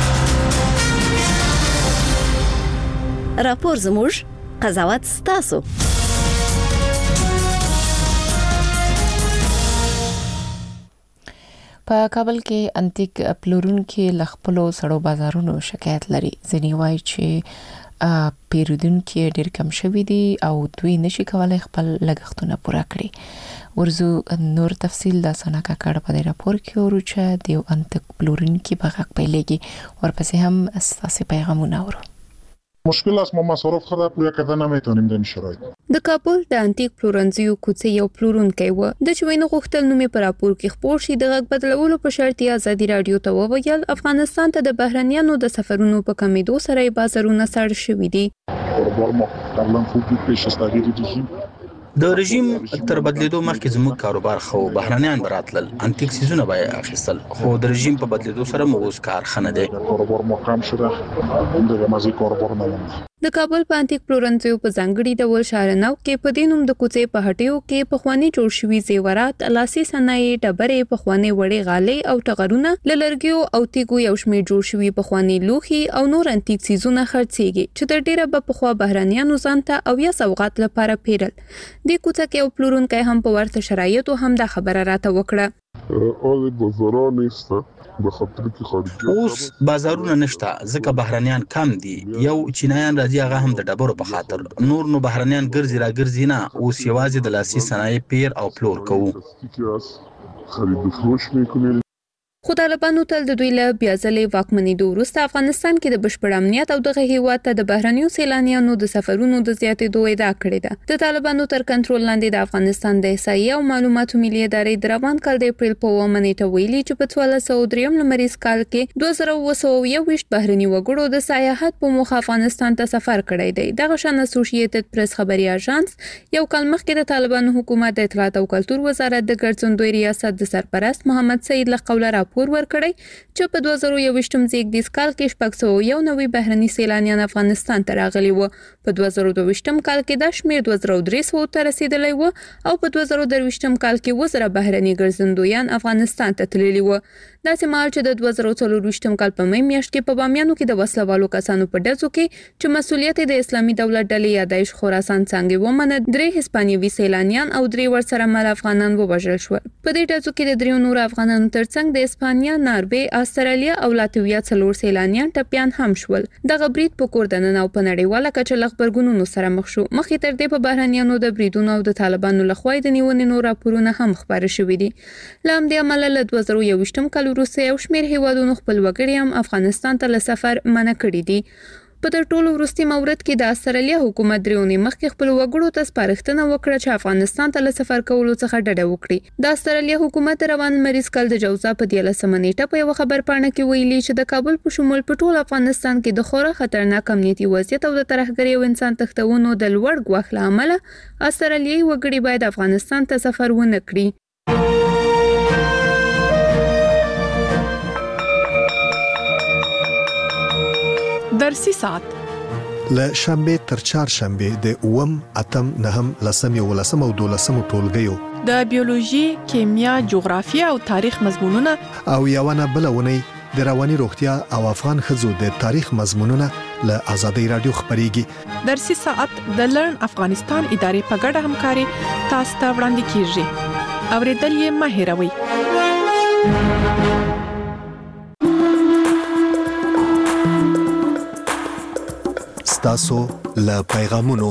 راپور زموږ قضاوت ستاسو. په کابل کې انتیک پلورونکي له خپلو سړو بازارونو شکایت لري. ځینې وایي چې پیرودونکي ډېر کم شوي دي او دوی نشي کولای خپل لګښتونه پوره کړي. ورزو نور تفصیل د سنا کاکړ په دې راپور کې ورو چې دیو انتیک پلورونکي په حق پیلېږي ورپسې هم اساسي پیغامونه ورو. مشکل است ما مصارف خود را پوره کردن نمیتونیم در این شرایط. د کابل د انتیک پلورنځیو کوڅې یو پلورونکی و د چوینو غوښتل نومې پر راپور کې خپور شي د غږ بدلولو په شرط یې ازادي رادیو ته وویل افغانستان ته د بهرنیانو د سفرونو په کمیدو سره بازارونه سړ شوي دي. د رژیم تر بدلیدو مخکې زموږ کاروبار خو بهرنیان براتل انتیک سیزونه به اخیستل خو د رژیم په بدلیدو سره موږ کار خنه دي. د کابل په انتیک پلورنځیو په ځانګړي ډول شارنو کې په دینوم د کوڅې په هټیو کې په خواني جوړ شوي زیورات لاسي صنایع ډبرې په خواني وړې غالۍ او ټغرونه للرګیو او تیګو یو شمېر جوړ شوي په خواني لوخي او نور انتیک سیزونه خرڅيږي چې د ډیره په خوا بهرنیانو ځان ته او یا سوغات لپاره پیرل. د کوڅه کې یو پلورونکی هم په ورته شرایطو هم د خبره راته وکړه. اوس بازارونه نشته ځکه بهرنیان کم دي یو چینایان راځي هغه هم د ډبرو په خاطر نور نو بهرنیان ګرځي را ګرځي نه اوس یوازې د لاسي صنایع پیر او پلور کوو. خو طالبانو تل د دوی له بیا ځلې واکمنېدو وروسته افغانستان کې د بشپړ امنیت او دغه هیواد ته د بهرنیو سیلانیانو د سفرونو د زیاتېدو ادعا کړې ده. د طالبانو تر کنټرول لاندې د افغانستان د احصایې او معلوماتو ملي ادارې د روان کال د اپریل په 9 نیټه ویلي چې په 1403 لمریز کال کې 2221 بهرني وګړو د سیاحت په موخه افغانستان ته سفر کړی دی. دغه شان اسوسییټډ پریس خبري اژانس یو کال مخکې د طالبانو حکومت د اطلاعات او کلتور وزارت د ګرځندوی ریاست د سرپرست محمد سعید له قوله راپور ورکړی چې په 2021 زیږدیز کال کې 691 بهرني سیلانیان افغانستان ته راغلي وو. په 2022 کال کې د شمیر 2300 ته رسیدلی وو او په 2023 کال کې وزره بهرني ګرځندویان افغانستان ته تللي وو. داسې مهال چې د 2024 کال په مې میاشت کې په بامیانو کې د وسلوالو کسانو په ډزو کې چې مسؤلیت د اسلامي دولت ډلې یا داعش خراسان څنګه ومنه 3 هسپانیوي سیلانیان او 3 ورسره مل افغانان ووژل شو. په دې ډزو کې د 3 نور افغانانو ترڅنګ د اسپانیا، ناروې، استرالیا او لاتویا څلور سیلانیان ټپيان هم شول. دغه برید په کوردنن او په نړیواله کچه لغبرګونونو سره مخ شو. مخکې تر دې په بهرنیانو د بریدونو او د طالبانو لخوا د نیونې نور راپورونه هم خبره شوې دي. لام د عمل له 2021 کال وروسته یو شمېر هیوادونو خپل وګړي هم افغانستان ته له سفر منع کړي دي. په تر ټولو وروستي مورد کې د استرالیا حکومت درېونی مخکې خپل وګړو ته سپارښتنه وکړه چې افغانستان ته له سفر کولو څخه ډډه وکړي. د استرالیا حکومت روان مریض کال د جوزا په 13 نیټه په یو خبر پاڼه کې ویلي چې د کابل په شمول په ټول افغانستان کې د خورا خطرناک امنیتي وضعیت او د ترهګرۍ او انسان تښتونو د لوړ ګواښ له امله استرالیایي وګړي باید افغانستان ته سفر ونه کړي. درسي ساعت له شنبه تر چهارشنبه د 8 اتم نهم لسم یو لسم او دولسم ټولګیو د بیولوژي، کیمیا، جغرافیه او تاریخ مضمونونه او یوونه بلونه د رواني روغتیا او افغان خزو د تاریخ مضمونونه له آزادۍ رادیو خبريږي. درسي ساعت د لرن افغانستان ادارې په ګډه همکاري تاسو ته وړاندې کیږي. اوریدل یې مه هېروئ. ستاسو له پیغامونو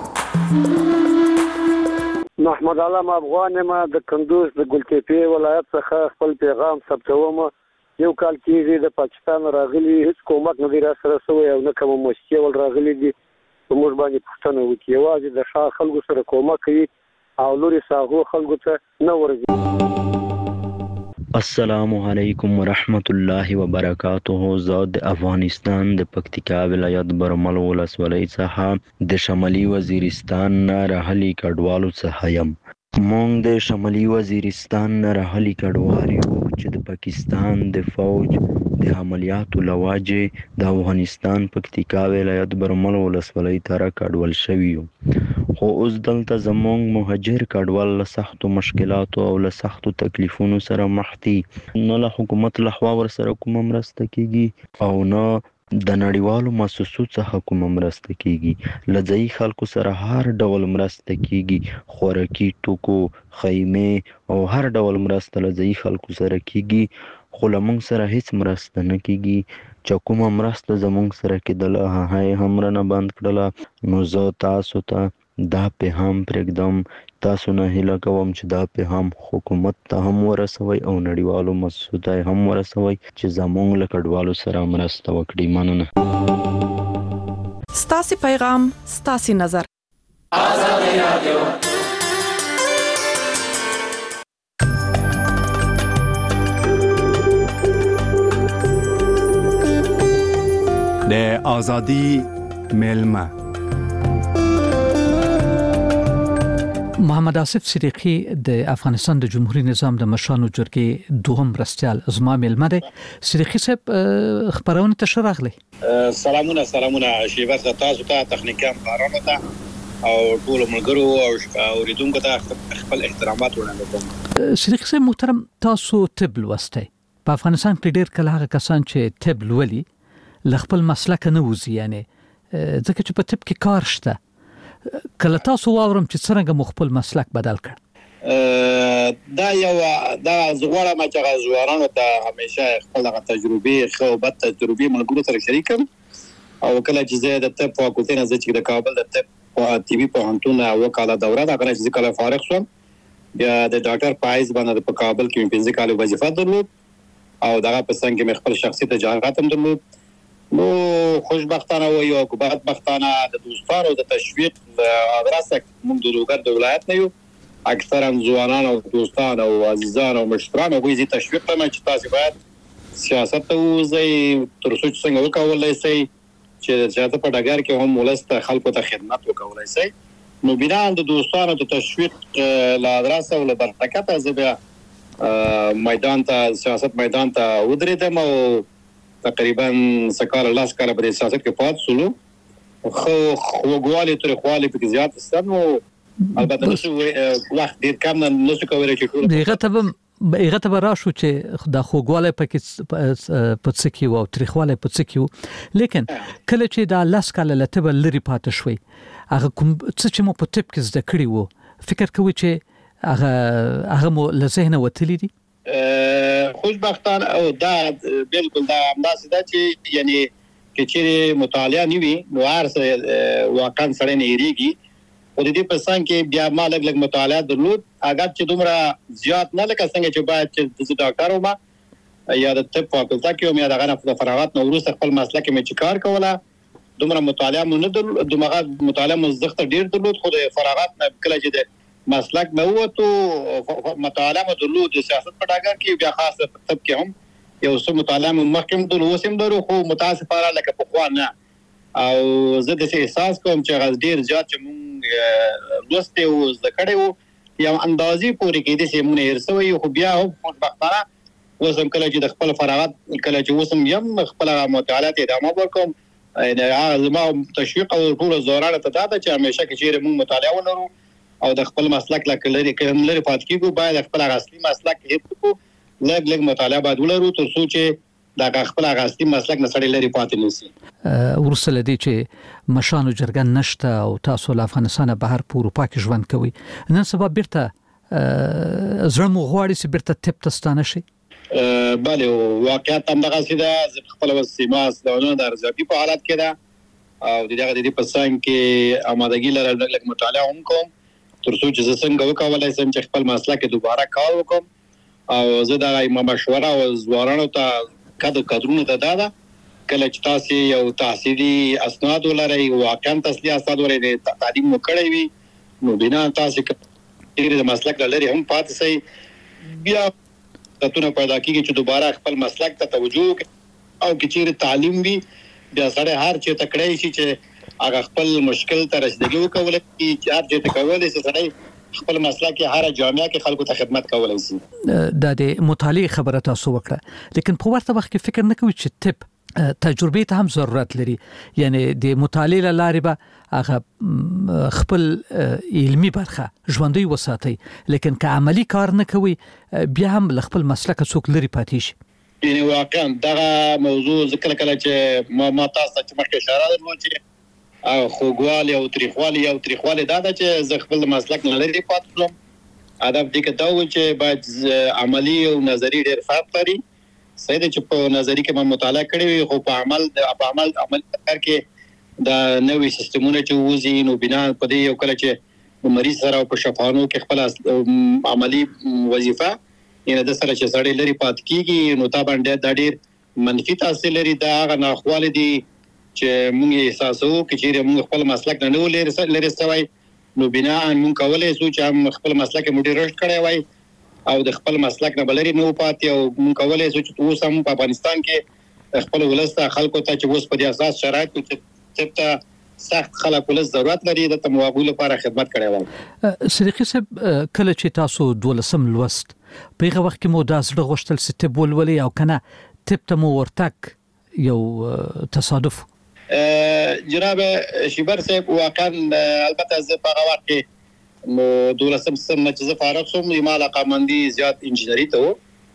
محمد علم افغان ما د کندوز د ګلتپې ولایت څخه خپل پیغام ثبتوم. یو کال کېږي د پاکستان راغلي هیڅ کومک نه دی را سره شوی او نه کوم مشکل ول راغلي دي. موږ باندې پوښتنه وکړي یوازې د شاه خلکو سره کومک کوي او لوري ساغو خلکو ته نه ورځي. السلام علیکم ورحمت الله وبرکاته. زه د افغانستان د پکتیکا ولایت برمل ولسوالۍ څخه د شمالي وزیرستان نه راغلي کډوالو څخه یم. مونږ د شمالي وزیرستان نه راغلي کډوال یو چې د پاکستان د فوج د عملیاتو له وجې د افغانستان پکتیکا ولایت برمل ولسوالۍ ته راکډوال شوي یو، خو اوس دلته زمونږ مهاجر کډوال له سختو مشکلاتو او له سختو تکلیفونو سره مخ دي. نه له حکومت لخوا ورسره کومه مرسته کیږي او نه د نړیوالو مؤسسو څخه کومه مرسته کیږي. له ځایي خلکو سره هر ډول مرسته کیږي، خوراکي توکو، خیمې او هر ډول مرسته له ځایي خلکو سره کیږي، خو له موږ سره هیڅ مرسته نه کیږي. چې کومه مرسته زموږ سره کېدله هغه هم رانه بند کړله. نو زه تاسو ته دا پیغام پرېږدم، تاسو نه هیله کوم چې دا پیغام حکومت ته هم ورسوئ او نړیوالو مؤسسو ته هم ورسوئ چې زموږ له کډوالو سره مرسته وکړي. مننه. ستاسو پیغام، ستاسو نظر. آزادي رادیو. د آزادی میلمه محمد آصف صدیقی د افغانستان د جمهوریت نظام د مشرانو جرګې دوهم مرستیال زما میلمه دی. صدیقی صاحب خبرونه ته شراغلی. سلامونه شیبه تاسو ته تخنیکان کارانو ته او ټول ملګرو او اوریدونکو ته خپل احترامات وړاندې کوم. صدیقی صاحب محترم، تاسو طب لوستی. په افغانستان کې ډېر کله هغه کسان چې طب لولي له خپل مسلک نه وځي، یعنی ځکه چې په طب کې کار شته. کله تاسو واورم چې څنګه مو خپل مسلک بدل کړ؟ دا زغوره ما چې غوړانو ته همیشه خپل تجربې خو بد تجربې ملګرو سره شریکم، او کله چې زه د طب فاکولټي نه چې د کابل د طب او طبي پوهنتون وکاله دوره دا کله چې کله فارغ شوم بیا د ډاکټر پایز باندې په کابل کې 15 کال وظیفه درلود او دا په څنګه کې خپل شخصي تجارت هم درلود. نو خوشبختانه و یا بدبختانه د دوستانو د تشویق ادرسه موږ د لوګر د ولایت نه یو، اکثرا ځوانان او دوستان او عزیزان او مشتران وایي چې تشویق کوي چې تاسو باید سیاست ته وځئ تر څو څنګه وکولای شئ چې سیاست په ډګر کې هم ولست خلکو ته خدمت وکولای شئ. نو بنا د دوستانو د تشویق لا ادرسه ول برکت از به میدان ته سیاست میدان ته ودرېدم او تقریبا سکار الله سکار په سیاست کې پات سولو خو خوګوالي تر خواله په زیات ستنو البته نو وخت ډیر کم نه څه کوي چې ټول هغه ته راشو چې د خوګواله په څه کې وو تاریخواله په څه کې وو، لیکن کله چې دا لاس کاله لته بل لري پاتې شوي هغه کوم څه چې مو په طب کې زده کړی وو فکر کوي چې هغه مو له ذهنه وتلی دي؟ خوشبختانه او دا بالکل دا همداسې ده چې یعنی کې چې مطالعه نیوي نو هر څه واقعا سره نه یریږي، او د دې په څنګه کې بیا ما لږ مطالعه درلود اگر چې دومره زیات نه لکه څنګه چې باید چې ډاکټر وم یا د طب فاکولټه کې وم یا دغه فراغت نو وروسته خپل مسلک کې مې کار کوله، دومره مطالعه مو نه درلود، دومره مطالعه مو زغت ډیر درلود، خو د فراغت نه کله چې مسلک نه وته مطالعه مو درلود د سیاست په ډګر کې بیا خاصه طب کې هم یو څه مطالعه مو مخکې درلود وسم درو، خو متاسفانه لکه په خوا نه او زه د احساس کوم چې غز ډیر زیات چې مونږ لوسته او ذکرې وو یو اندازې پورې کې د سیمونه هرڅوي، خو بیا هم خوشبختانه وسم کله چې د خپل فراغت کله چې وسم یم خپل مطالعه ادامه ورکوم. زما تشویق او ټول زورانه ته دا چې همیشه کې چې مونږ مطالعه ولرو او د خپل مسلک لکه کوم لري پات کیږي باید خپل اصلي مسلک هیڅ لږ مطالعه باید ولرو تر څو چې دا خپل اصلي مسلک نه سړی لري پاتې نشي. ورسره دي چې مشانو جرګه نشته او تاسو له افغانستان بهر په اروپا کې ژوند کوي، نن سبا بیرته زړه مو غواړي چې بیرته طب ته ستانه شي؟ بله واقعیت هم دغه سیده خپل وسیمه اسلامونه د ارزیابي په حالت کې ده او دغه د دې په څنګه کې آمادګي لرل لږ مطالعه هم کوم تر څو چې څنګه وکولای شم چې خپل مسلک دوباره کار وکم او زه دا مشوره او ځوانانو ته کډرونو ته دا کله چې تاسو یو تحصیلي اسناد ولرئ واقعا تحصیلي اسناد ولرئ تعلیم مو کړی وي نو بنا تاسو کې د مسلک لري هم پاتې شي بیا تاسو پیدا کیږي چې دوباره خپل مسلک ته توجه او کې چې تعلیم وي بیا سره هر چې تکړه شي چې هغه خپل مشکل ته رسیدګي وکولای چې هر چې کولای شي سره خپل مسلک هر جامعه کې خلکو ته خدمت کولای شي. د مطالعه خبره تاسو وکړه، لیکن په ورته وخت کې فکر نه کوي چې طب تجربه ته هم ضرورت لري. یعنی د مطالعه لاره به هغه خپل علمي برخه ژوندۍ وساتي، لیکن که عملی کار نه کوي بیا هم خپل مسلک څوک لري پاتې شي. یعنی واقعا دغه موضوع ذکر کله چې ما تاسو ته مخکې اشاره درلوده چې خوګوالي او تاریخوالي دا چې زه خپل مسلک نه لري پاتې شوم. ادب دې کې دا و چې باید عملی او نظری ډېر فرق لري. صحیح ده چې په نظری کې ما مطالعه کړې وي، خو په عمل کار کې دا نوې سیستمونه چې وځي نو بنا په دې یو کله چې مریض سره او په شفاهانو کې خپل عملی وظیفه یعنی د سره چې سړی لري پات کیږي نو تا باندې د ډېر منفي تاثیر لري. دا هغه ناخواله دي چې موږ احساسو چې موږ خپل مسلک نه لري سوی نو بنا موږ کولای شو چې خپل مسلک مو ډېر رشد کړی وای او د خپل مسلک نه بلري نو پاتې او موږ کولای شو چې اوس هم په افغانستان کې خپل ولسته خلکو ته چې اوس په دې اساس شرایط کې چې سخت خلک ولس ضرورت لري د تموابو لپاره خدمت کړی وای. صدیقي صاحب کله چې تاسو 12 لوست په هغه وخت کې مو د زړه غوښتل ستې ولولي او کنه تپ ته مو ورتک یو تصادف؟ جناب شیبر صاحب واقعا البته زه په هغه وخت کې نو 12 سم چې زه فارغ شوم ما علاقمندي زیات انجینری ته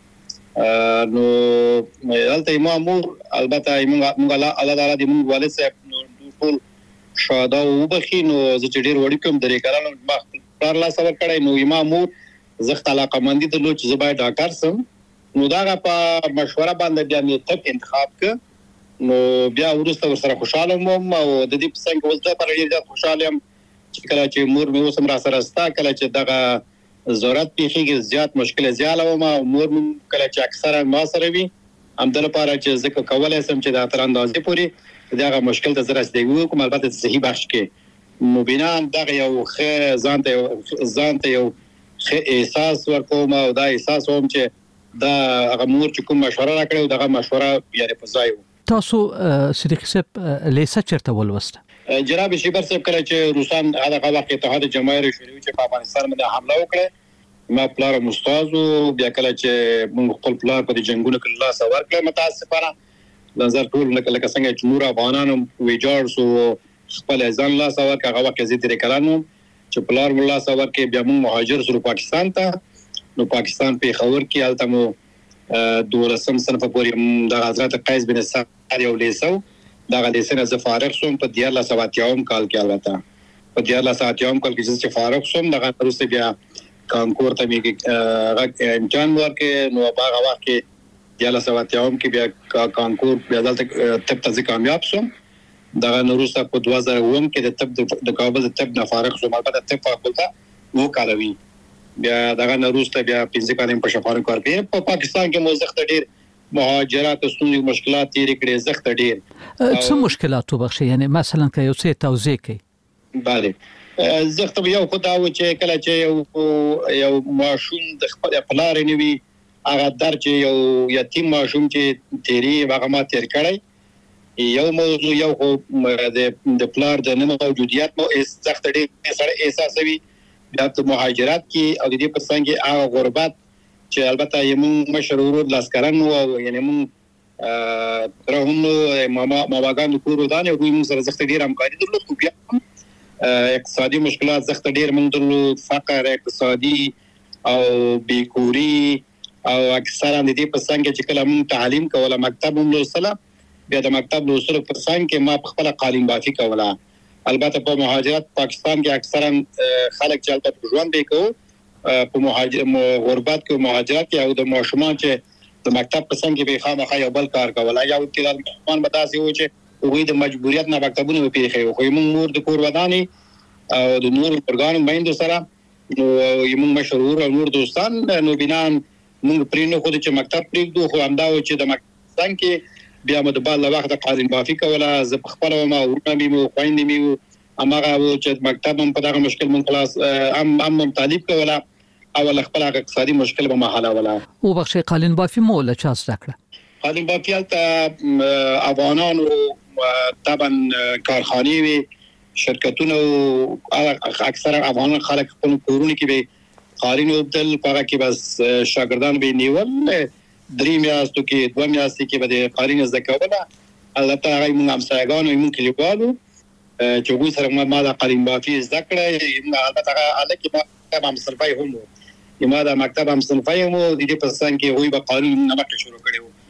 نو دلته امام البته موږ الله تعالی دې موږ والد صاحب نو ټول شاده وبخي نو زه چې ډیر وړي کوم درې کارانو ما پلار لا سره کړی نو امام زه علاقمندي ته لو چې زه باید ډاکټر سم نو دا په مشوره باندې بیا مې تک انتخاب ک نو بیا ورسته سره خوشاله وم او د دې په څنګه وځه پر ډیر خوشاله یم چې کله چې مور مې اوسم را سره ستا کله چې دغه ضرورت پیږي زیات مشکل زیاله و ما مور مې کله چې اکثره ما سره وي هم د لپاره چې ځکه کولای سم چې د تر اندازې پوري دغه مشکل ته زره استګو کوم البته صحیح بخش کې نو بنا دغه یو ځان ته یو احساس ورکوم او دا احساس هم چې دا هغه مور چې کوم مشوره راکړو دغه مشوره بیا په ځای تاسو صدیقي صاحب لیسه چرته ولوسته؟ جناب شیبر صاحب کله چې روسان هغه وخت اتحاد جماهیر شوروي چې په افغانستان باندې حمله وکړه ما پلار مستاز بیا کله چې موږ خپل پلار په جنگونو کې الله سوار کړ متاسفانه نظر ټول لکه څنګه چې نور افغانانو ویجاړ سو خپل ځان الله سوار هغه وخت زه تیر کړم چې پلار الله سوار کې بیا موږ مهاجر سره پاکستان ته نو پاکستان په خور کې الته مو 12 صنف پورې د حضرت قیس بن سعد یو لیسو دا غلیسنه ز فارغ شوم په 1470 کال کې البته په 1470 کال کې چې فارغ شوم دغه وروسته بیا کانکور ته میږي امتحان ورکې نو هغه وخت کې 1470 کې بیا کانکور بیا دلته تب ته کامیاب شوم دغه وروسته په 2009 کې د تب د کابل د تب نه فارغ شوم البته تب فاکولټه وو کاروي بیا دغه وروسته بیا 15 کال په شفاهانو کار کوي په پاکستان کې موزخت ډیر مهاجرات او ستونزې مشکلات تیر کړي زخت ډیر څه مشکلات وبخښي یعنی مثلا که یو څه توضیح کړي؟ بله زخت یو خدای و چې کله چې یو ماشوم د خپل پلار نیوي هغه در چې یو یتیم ماشوم چې تیری هغه ما تیر کړی یو موضوع یو د پلار د نه موجودیت مو زخت ډیر سره احساسوي بیا د مهاجرات کې او د دې په څنګه هغه غربت چې البته یمون مشرور لاسکران او یعنی مون ترهم ماواګان کورو دانه دوی مون سره زخت ډیر همکاري درلود بیا اقتصادي مشکلات زخت ډیر مون درلود فقر اقتصادي او بیکوري او اکثرا د دې په څنګه چې کله مون تعلیم کوله مکتب مون لوسله بیا د مکتب لوسلو په څنګه ما خپل قالین بافي کوله البته په مهاجرت پاکستان کې اکثرا خلک چې البته ژوند وکړو په غربت کې مهاجرت کې او د ماشومان چې د مکتب په څنګه به خامخا یو بل کار کوله یا د ماشومان به تاسو و چې وګړي د مجبوریت نه مکتبونه پیښې خو موږ نور د کور وداني او د نور پرګانو باندې سره نو موږ مشرور او نور دوستان نو بنان موږ پرینو خو چې مکتب پریږدو خو همدا و چې د مکتب کې بیا مو د بل وخت قالین بافي کوله ز په خپل ما ورنه مو خويندې مو امغه و چې مکتب هم په دغه مشکل من خلاص هم طالب کوله او خپل اقتصادي مشکل به محاله ولا او بخښي قالین بافي مو له چا ستکړه قالین بافي ته افغانانو طبعا کارخانه وي شرکتونه اکثره افغان خلک خپل کورونه کې به قالین وبدل هغه کې بس شاګردان به نیول 3 میاشتو کې 2 میاشتې کې به قالین زده کوله البته هغه موږ هم سایګانو موږ کلیوالو چې وګورئ سره ما د قالین بافي زده کړه البته هغه الکه ما هم صرفای هم ما د مکتب هم صنفای هم د دې په څنګ کې وی به قالین نه مکه شروع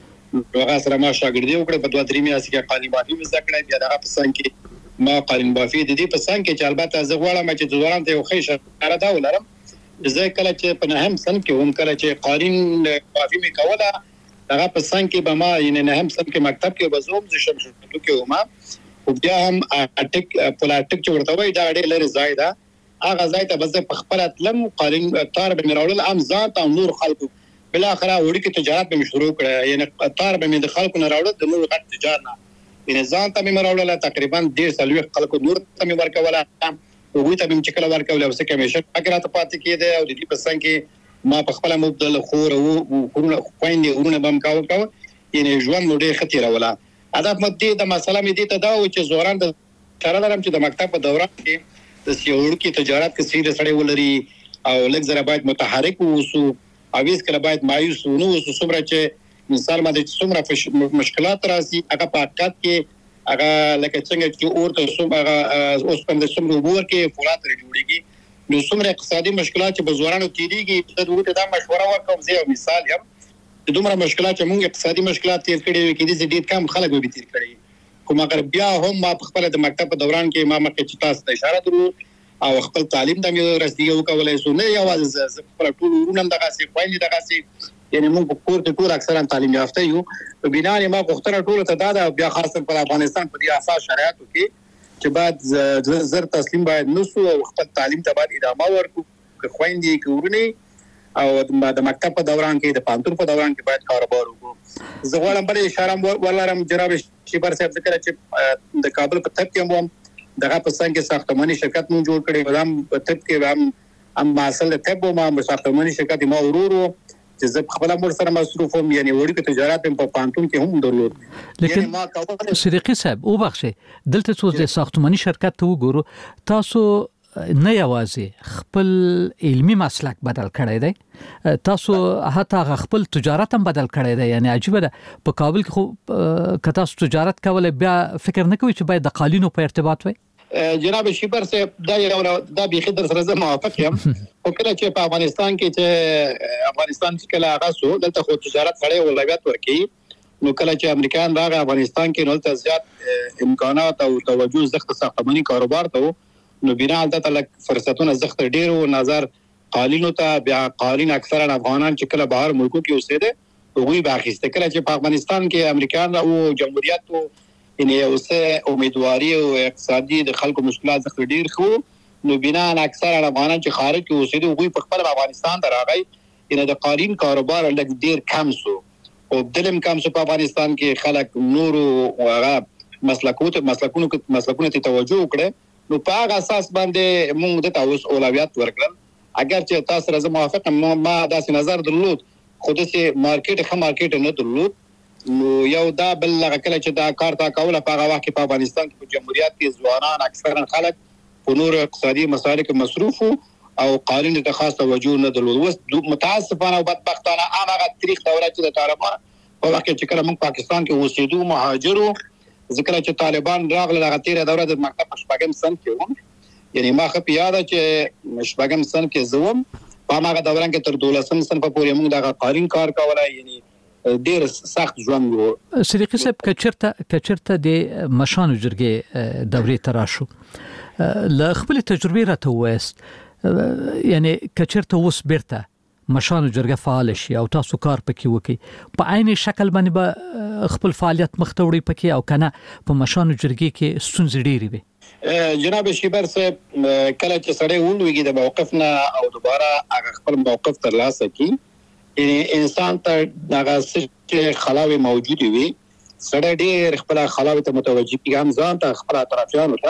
کړو هغه سره ما شاګردي وکړه په 2-3 میاشتې کې قالین بافي زده کړه بیا دغه په څنګ کې ما قالین بافي د دې په څنګ کې چې البته زه غواړم چې ځوانان ته یو ښه اشاره دا ولرم زه کله چې په نهم سن کې هم کله چې قالین بافي مې کوله هغه په څنګ کې به ما یعنی نهم سن کې مکتب کې بزوم ز شمشتو کې وما او بیا هم اټک پلاټک چې ورته وای دا ډېر لري ځای ده هغه ځای ته بس په خپل اتلم قالین تار به مراول ام ذات او نور خلکو بل اخره وړي کې تجارت به شروع کړه یعنی تار به د خلکو نه راوړل د نور غټ تجارت نه نظام ته مراول تقریبا 1.5 خلکو نور ته ورکوله وګوي ته چې کله ورکول اوسه کمیشن اګرات پاتې کېده او د دې په څنګ کې ما په خپل مبدل خور او خويندې ورونه بم کاوه یعنی ژوند نو ډېر خطر ولا ادب مدې د مسله مې دې ته دا و چې زوران د کارلرم چې د مکتب په دوران کې د سیوړ کې تجارت کې سیده سړی ولري او لږ زره باید متحرک ووسو او هیڅ کله باید مایوس نه ووسو څومره چې مثال باندې څومره مشکلات راځي هغه په حقیقت کې هغه لکه څنګه چې اورته څومره اوس په څومره وګور کې فولاد جوړيږي نو څومره اقتصادي مشکلات چې بزورانو تیریږي د دوی ته دا مشوره ورکوم زه یو مثال یم د دومره مشکلات چې موږ اقتصادي مشکلات تیر کړي وي کې دې ډېر کم خلک به تیر کړي کوم اگر بیا هم ما خپل د مکتب په دوران کې ما مکه چې تاسو ته اشاره درو او خپل تعلیم د مې رسیدو کولای سو نه یوازې خپل ټول ورونه دغه سي خوایندې دغه سي یعنی موږ په کور کې ټول اکثرا تعلیم یافته یو په بنا ما غوښتنه ټول ته دا بیا خاصه په افغانستان په دې اساس شرایطو کې چې بعد زر تسلیم باید نسو او خپل تعلیم ته باید ادامه ورکړو خوایندې کورونه او د مکتب په دوران کې د پانتون په دوران کې باید کاروبار وکړو زه غواړم بل اشاره ولرم جناب شیبر صاحب ذکر چې د کابل په تپ کې هم دغه په څنګه ساختماني شرکت مون جوړ کړي ودام په تپ کې هم اصل تپ ما ساختماني شرکت ما ورورو چې زه خپل امر سره مصروف هم یعنی وړي کې تجارت په پانتون کې هم درلود لیکن صدیقی صاحب او بخښه دلته څو د ساختماني شرکت ته وګورو تاسو نه یوازې خپل علمی مسلک بدل کړی دی تاسو حتی خپل تجارت هم بدل کړی دی یعنی عجیب ده په کابل کې خو کتا تجارت کول بیا فکر نه کوي چې باید د قالینو په ارتباط وي جناب شیبر صاحب دا بيخي در سره موافق یم او کله چې په افغانستان کې چې افغانستان کې کله هغه سو دلته خو تجارت سره ولایت ورکی نو کله چې امریکایان راغی افغانستان کې نو ته زیات امکانات او توجه زخت ساختماني کاروبار ته نو بنا البته لک فرصتونه زخت ډیر او نظر قالینو ته بیا قالین اکثرا افغانان چې کله بهر ملکو کې اوسېده هغوی به اخیسته کله چې په افغانستان کې امریکایان او جمهوریت یعنی اوسه امیدواري او اقتصادي د خلکو مشکلات زخت ډیر خو نو بنا اکثرا افغانان چې خارج کې اوسېده هغوی په خپل افغانستان دراغی یعنی د قالین کاروبار لک ډیر کم سو او دلم کم سو په افغانستان کې خلک نور او هغه مسلکونو ته توجه وکړي نو په هغه اساس باندې موږ د تاسو اولویت ورکړل اگر چې تاسو سره موافق ما داسې نظر درلود خو داسې مارکیټ نه درلود نو یو دا بل لغه کله چې دا کار تا کوله په هغه وخت کې په افغانستان کې په جمهوریت کې ځوانان اکثرا خلک په نور اقتصادي مسایلو کې مصروف او قانون ته خاص توجه نه درلود اوس متاسفانه او بدبختانه هغه تاریخ دوره چې د طالبان په وخت کې کله موږ پاکستان کې اوسېدو مهاجرو ذکر چې طالبان راغله هغه تیره دوره د مکتب شپږم سن کې و یعنی ما خو یاد چې شپږم سن کې زوم په هغه دوران کې تر 12 سن پورې موږ د قالین کار کولای یعنی ډیر سخت ژوند و صدیقی صاحب کچرته د مشانو جرګې دورې تراشو ل خپل تجربه راته وست یعنی کچرته وس بیرته مشانو جرګه فعال شي او تاسو کار پکې وکي په عین شکل باندې به خپل فعالیت مختوړي پکې او کنه په مشانو جرګې کې ستونزې ډېرې وي جناب شیبر صاحب کله چې سړی ولويږي د موقفنا او دوباره هغه خپل موقف ترلاسه کی یعنی انسان ته هغه چې خلاوي موجود وي سړی ډېر خپل خلاوي ته متوجي کیږي ځان ته خپل طرفیانو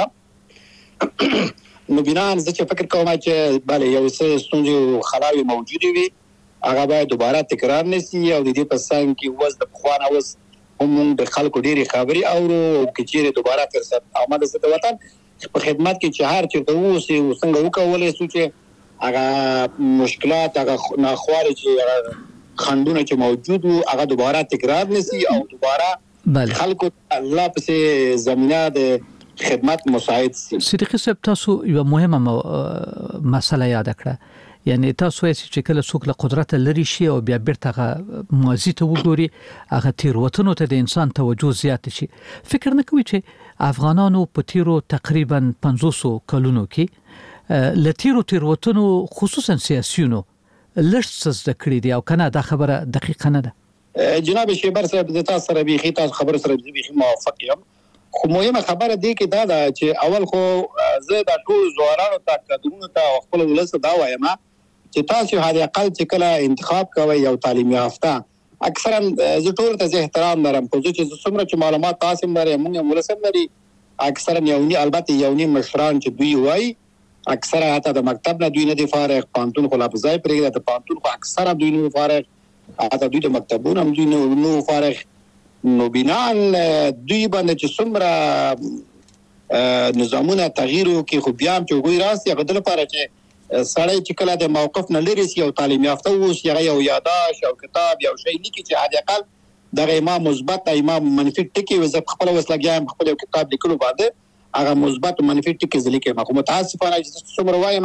ته نو بنا زه چې فکر کوم چې bale یو څه ستونزې خلاوي موجود وي هغه باید دوباره تکرار نشي او د دې په څنګ کې وز د خوانه وز هم د خلکو ډېری خبري او کچېره دوباره فرصت آمده ست وطن په خدمت کې چې هر چیرته اوسي او څنګه وکولای شو چې هغه مشکلات هغه ناخوالې چې خندونه چې موجود وو هغه دوباره تکرار نشي او دوباره خلکو الله پسې زمينه د خدمت مساعد شي. صدیقي صاحب تاسو یو مهمه مسله یاد کړه، یعنی تاسو یې چې کله څوک له قدرت لري شي او بیا بیرته ماضي ته وګوري هغه تیروتنو ته د انسان توجه زیات شي. فکر نه کوي چې افغانانو په تیرو تقریبا 500 کلونو کې لتیرو تیروتنو خصوصا سیاسيونو لږ څه کړی دی او کنه دا خبره دقیقه نه ده؟ جناب شیبر صاحب د تاسو سره بيخي تاسو خبر سره بيخي موافق یم، خو مهمه خبره دی کې دا ده چې اول خو زه د ټول زوارانو ته قدرونو ته خپل ولس دا وایم چې تاسو هغه اقل چې کله انتخاب کوي یو تعلیم یافته اکثرا زه ټول ته احترام لرم، خو چې څومره چې معلومات تاسو لري موږ ولسم لري اکثرا یونی البته یونی مشران چې دوی وایي اکثره حتی د مکتب نه دوی نه دی فارغ، پانتون خو لا بځای پرېږده د پانتون خو اکثره دوی نه فارغ، حتی دوی د مکتبونو هم دوی نه فارغ، نو بنان دوی باندې چې څومره نظامونه تغییر وکړي خو بیا هم چې هغوی راسي هغه د لپاره چې سړی چې کله د موقف نه لرې سي او تعلیم یافته اوسي هغه یو یاداش او کتاب یو شی لیکي چې حد اقل دغه ما مثبت یا ما منفي ټکي زه خپل وس لګیایم خپل یو کتاب لیکلو باندې هغه مثبت او منفي ټکي ځلیکه ما متاسفانه چې څومره وایم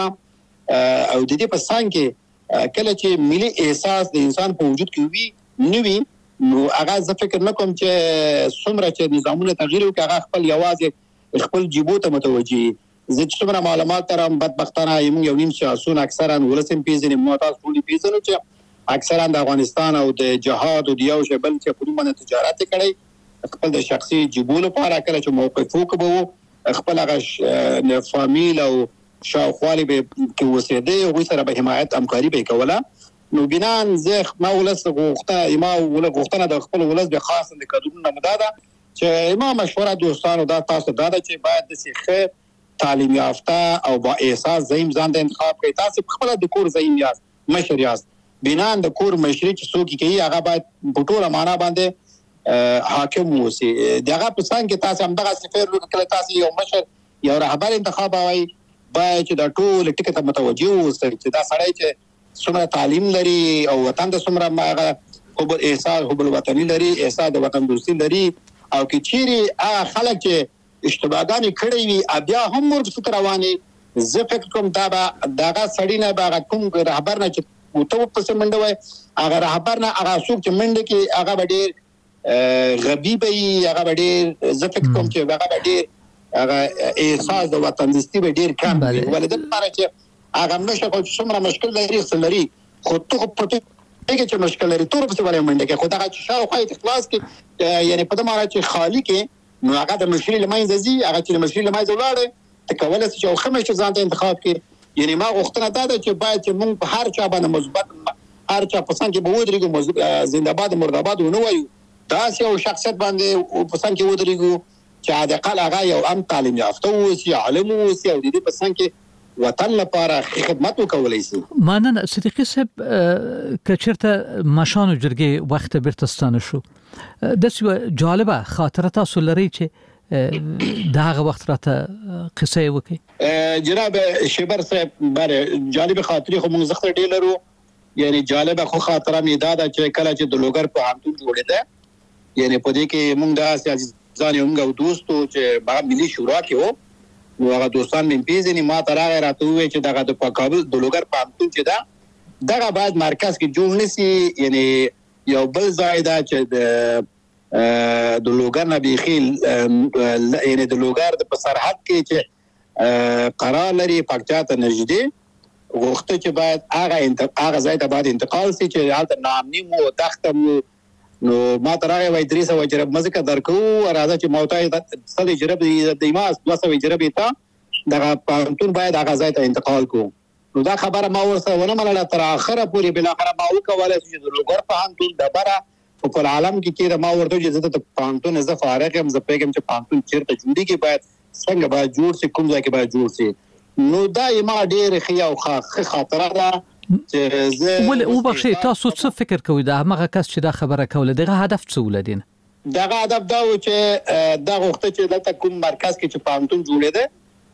او د دې په څنګ کې کله چې ملي احساس د انسان په وجود کې وي نوي نو هغه زه فکر نه کوم چې څومره چې نظامونه تغییر وکړي هغه خپل یوازې خپل جیبو ته متوجي زه څومره معلومات ترم بدبختانه یو نیم سیاسون اکثرا ولسم پیژنې معتاز ټولي پیژنو چې اکثرا د افغانستان او د جهاد او د یو شبل چې په کومه تجارت کړي خپل د شخصي جیبو لپاره کله چې موقف وکړو خپل هغه فامیل او شاوخوالي به کې وسیده او سره به حمایت همکاري به کوله نو بنان زه ما ولس غوښته ما غوښتنه د خپل ولس به خاص د قانون مداده چې ما مشوره دوستانو دا تاسو دا چې باید د سیخه تعلیم یافته او با احساس زیم ځان د انتخاب کوي تاسو خپل د کور زیم یاست مشر یاست بنان د کور مشري چې څوک کوي هغه باید په ټوله معنا باندې حاکم وسی دغه په څنګه کې تاسو هم دغه سفیر وکړه تاسو یو مشر یو رهبر انتخاب وای باید چې د ټول ټکي ته متوجه اوسئ چې دا سړی چې څومره تعلیم لري او وطن د څومره هغه خو احساس خو وطني لري احساس د وطن دوستي لري او کې چیرې خلک چې اشتباهګانې کړې وي بیا هم ورته رواني زه فکر کوم دا دغه سړی نه باغ کوم رهبر نه چې تو په منډه وای هغه رهبر نه هغه څوک چې منډه کې هغه ډېر غبي به هغه ډېر زه فکر کوم چې هغه ډېر هغه احساس د وطن دوستي به ډېر کم وي ولې د لپاره چې هغه نشه خو څومره مشکل لري خو ته په کې چې مشکل لري تور په څه منډه کې خو دا چې شاوخوا اخلاص کې یعنی په دماره چې خالی کې نو هغه د مشري لمایز زی هغه چې مشري لمایز ولاړ ته کولای شي او خمه چې ځان ته انتخاب کې یعنی ما غوښتنه دا ده چې باید چې موږ په هر چا باندې مثبت هر چا په څنګه به ودرېږو زنده‌باد مرده‌باد ونه وایو تاسو یو شخصیت باندې په څنګه ودرېږو چې حد اقل هغه یو ام تعلیم یافته اوسي عالم اوسي او د دې په څنګه وطن لپاره خدمت وکولای شي. مننه صدیقي صاحب کچرته مشانو جرګې وخت بیرته شو د څه جالبه خاطره تاسو لري چې داغه وخت راته قصه وکي جناب شیبر صاحب بره جالب خاطري خو موږ زخه ډیلرو یعنی جالبه خو خاطره می دادا چې کله چې د لوګر په همتون جوړېده یعنی په دې کې موږ د سیاسي ځان یو دوستو چې با ملي شورا کې وو نو هغه دوستان مې پیژنې ما ته راغی راته وویل چې دغه د کابل د لوګر په همتون چې دغه باید مرکز کې جوړ نشي یعنی یو بل ځای دا چې د لوګر نه بیخیل یعنی د لوګر په سرحد کې چې قرار لري پکچاته نږدې غوښته چې باید هغه ځای ته باید انتقال شي چې هلته ناامني مو دښته مو نو ما ته راغی وای 300 جرب مزه درکو راځه چې موتای صد جرب د ایماس 200 جرب ته دغه پانتون باید هغه ځای ته انتقال کو نو دا خبره ما ورسره ونه منله تر اخره پورې بل اخره ما وکوله چې د لوګر پانتون د بره په عالم کې ما ورته چې د پانتون زه فارغ یم زه پیګم چې پانتون چیرته جوړی کې باید څنګه باید جوړ شي کوم ځای کې باید جوړ شي نو دا ما ډېر خیا او خاطره ده ولې او بخښي تاسو څه فکر کوئ دا هغه کس چې دا خبره کوله دغه هدف څه ولدین دغه هدف دا و چې دا غوښته چې دلته کوم مرکز کې چې پانتون جوړېده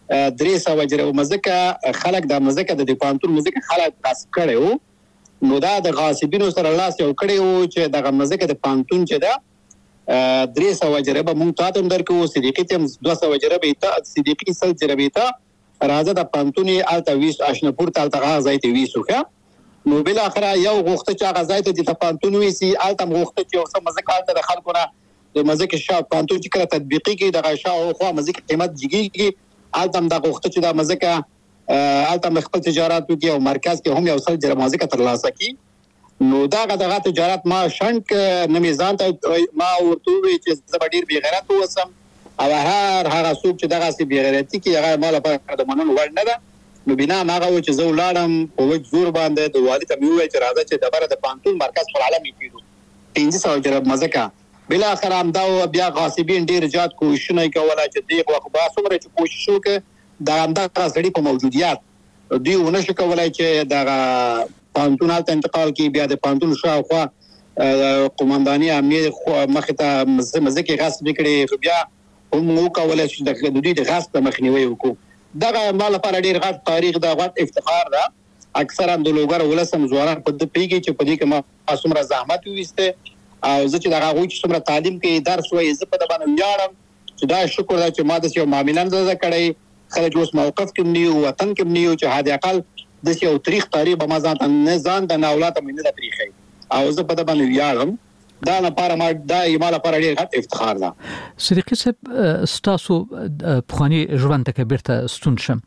300 جریب مزکه خلک د مزکه د پانتون مزکه خلک غصب کړي نو دا د غاصبینو سره لاس یو کړي چې د مزکه د پانتون چې دا 300 جریب مونږ تاسو درکو صدیقی تم 200 جریب ته صدیقی سل جریب ته راځه د پانتونی الته ویس آشنپور ته غازای ته ویسوخه نو بل اخر یو غوخته چې غازای ته د پانتون ویسي الته غوخته چې اوسه مزکه الته د خلکو نه د مزکه شاو پانتون چې کله تطبیقي کې د غشاو خو مزکه قیمت جګیږي الته د غوخته چې د مزکه الته خپل تجارت کوي او مرکز کې هم یو څل جره مزکه ترلاسه کی نو دا غدغه تجارت ما شنک نمیزان ته ما ورته وی چې زبډیر بی غیرت وسم او هر څوک چې دغه سی بی غیرتی کې هغه مال په د منون ور نه ده نو بنا ما غو چې زو لاړم په وځ زور باندې د والد مې وی چې راځه چې دبره د پانتون مرکز پر عالمي کېدو 300 جره مزکه بل اخر هم دا بیا غاصبین ډیر زیات کوششونه کوله چې دی وخت با څومره چې کوشش وکړي دا اندازه سړي په موجودیت دی ونه شو کولای چې دا پانتون ته انتقال کی بیا د پانتون شاوخوا قومنداني امیر مخته مزکه غصب کړي بیا هم نو کولای چې د دوی د غصب مخنیوي وکړو دا مال لپاره ډیر غټ تاریخ دا غټ افتخار ده اکثرا د لوګر ولسم زوړان په د پیږي چې په دې کې ما څومره زحمت وېسته او زه چې دا غوښ چې څومره تعلیم کې درس وایي زه په د باندې ویاړم چې دا شکر ده چې ما د یو معاملان زده کړی خلک اوس موقف کې نیو وطن کې نیو چې هدا اقل د یو تاریخ به ما ځان د اولاد مې نه تاریخي او زه په د باندې ویاړم دا لپاره ما دا یماله لپاره ډیر غټ افتخار ده صدیقی صاحب ستاسو پخوانی ژوند ته بیرته ستون شم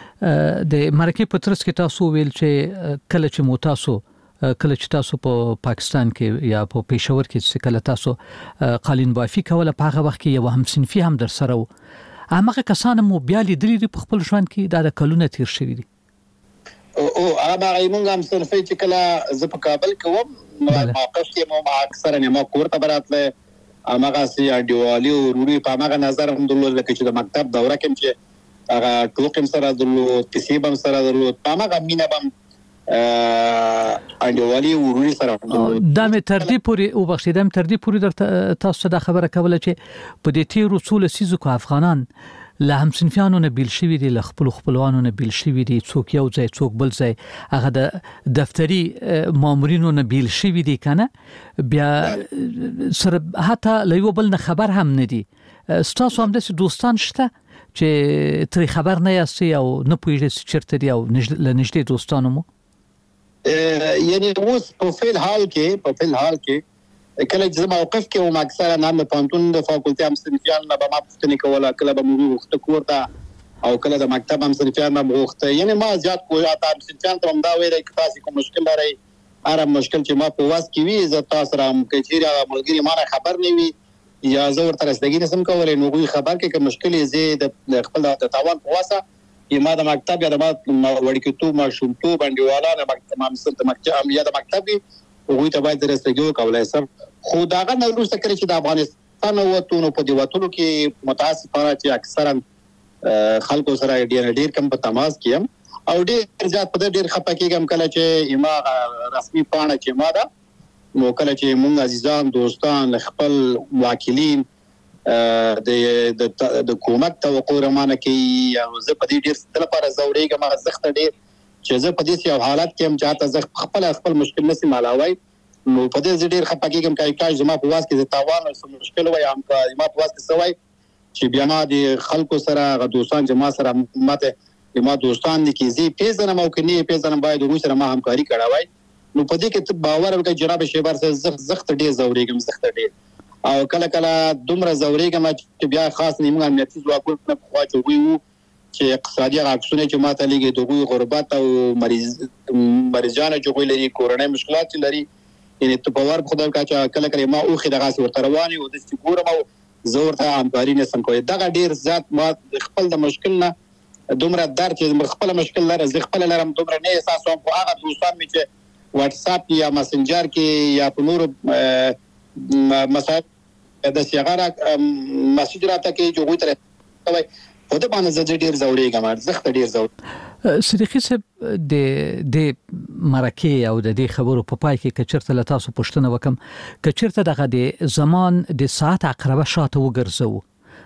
د مرکه پترس کې تاسو ویل چې کله چې تاسو په پاکستان کې یا په پېښور کې کله تاسو قالین بافي کوله په هغه وخت کې یو هم صنفي هم در سره و هغه کسان مو بیا لیدلې په خپل ژوند کې دا کلونه تیر شوی دي او هغه موږ هم صنفي چې کله زه په کابل کې وم موقف کې مو اکثر نه ما کور ته براتله هغه سي اډیوالي او روري په هغه نظر هم درلود چې د مکتب دوره کې چې هغه ټوکم سره درلود کسيب هم سره درلود په هغه مینه بم اډیوالي وروري سره دا مې تر دې پوري او بخښیدم تر دې پوري در تاسو د خبره کوله چې په دې تیر رسول سيزو کو افغانان له هم صنفیانو نه بیل شوی دي له خپلوانو نه بیل شوی دي څوک یو ځای څوک بل ځای هغه د دفتری مامورینو نه بیل شوی دي کنه بیا سره حتی له یو بل نه خبر هم نه دي ستاسو هم د دوستان شته چې تری خبر نه یاستي او نه پوهیږئ چیرته دي او لنږدې دوستانو مو یعنی اوس په فعل حال کې کله چې موقف کې او اکثره نام پانتون د فاکولټي هم صنفیان نه به ما پوښتنه کوله کله به موږ وخت کوړه او کله د مکتب هم صنفیان نه وخت یعنی ما زیات کوی تاسو صنفیان ته هم دا وایي چې تاسو کوم مشکل لرئ هر مشکل چې ما په واس کې وي زه تاسو را مکچیر هغه ملګری ما خبر نه وي یا زه ورته رسېدګی نسم کولای نو غوي خبر کې کوم مشکل یې د خپل د تاوان په واسه یما د مکتب یا د وړکتوب ماشومتوب باندې مکتب مکتب یا د مکتب وګوي ته باید رسېدګي کولای سم خو داغه نو ورسته کړی چې د افغانستان وته په دی وټولو کې متاسفانه چې اکثرا خلکو سره ډیر کم په تماس کیم او ډیر زیات په ډیر خپه کېږم کله چې یما رسمي پاڼه چې ما ده نو کله چې مونږ عزیزان دوستان خپل واکیلین د حکومت توقع رمانه کې او زه په دې ډیر ستل لپاره زورېږم ما زخت ډیر چې زه په دې یو حالت کې هم چاته زه خپل مشکل نسی مالاوي نو په دې ډیر خپه کېږم کای زما په واس کې تاوان او مشکل وای هم ما په واس کې سوای چې بیا ما د خلکو سره غ دوستان جما سره ماته ما دوستان دي کې زی پیژنم او کې نه پیژنم باید وګ سره ما همکاري کړاوای نو په دې کې باور وکړه جناب شیبر سره زخت ډیر زورېږم زخت ډیر او کله دومره زورېږم چې بیا خاص نیمه امنیتي ځواکونه خوا چوي چې اقتصادي عکسونه چې ماته لګي دغه غربت او مریضانه چې لري کورونی مشکلات لري یعنی ته باور خدای کا چې کله ما اوخه دغه ورته رواني او د ګورم او زور ته همکاري نه سم کوي دغه ډیر ذات ما خپل د مشکل نه دومره درک چې خپل مشکل لري زه خپل لرم دومره نه احساسوم خو هغه دوستان مې چې واتس اپ یا مسنجر کې یا په نور مسائل د سیغاره مسج راته کې جو غوي تر کوي په دې باندې زه ډیر زورېږم زخت ډیر زور صدیقی صاحب د مرکه او د دې خبرو په پای کې کچرته له تاسو پوښتنه وکم کچرته دغه د زمان د ساعت عقربه شاته وګرځو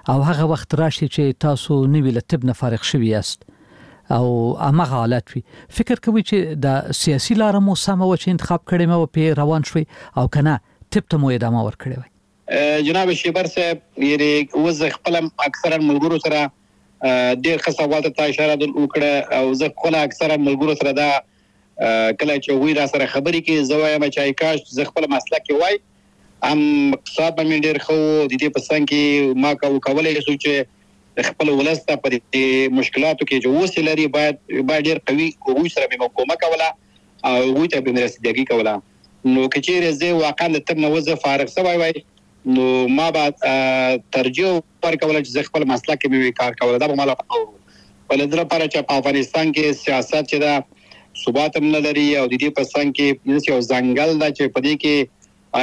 او هغه وخت راشي چې تاسو نوی لطب نه فارغ شوي یاست او هغه حالت وي فکر کوي چې د سیاسي لار مو سمه و چې انتخاب کړی مو په روان شوي او کنه طب ته مو ادامه ورکړی وي جناب شیبر صاحب یې وز خپل اکثرا ملګرو سره ډېر ښه سوال ته اشاره وکړه او زه خپل اکثرا ملګرو سره دا کله چې وی را سره خبرې کې زوایم چې کاش زه خپل مسلک کې وای اقتصاد باندې ډېر خو د دې په څنګ کې ما کولای شو چې خپل ولسته په دې مشکلاتو کې چې وسه لري باید ډېر قوي کوو سره به کومه کوله او وی ته به رسیدګي کوله نو کچېره زه واقعا د تم نوزه فارغ سوای وای نو ما بعد ترجیح ورکول چې خپل مسلک کې به کار کوله دا به مال ولې در لپاره چې په افغانستان کې سیاست چې دا ثبات هم نه لري او د دې په څنګ کې یو ځنګل دا چې په دې کې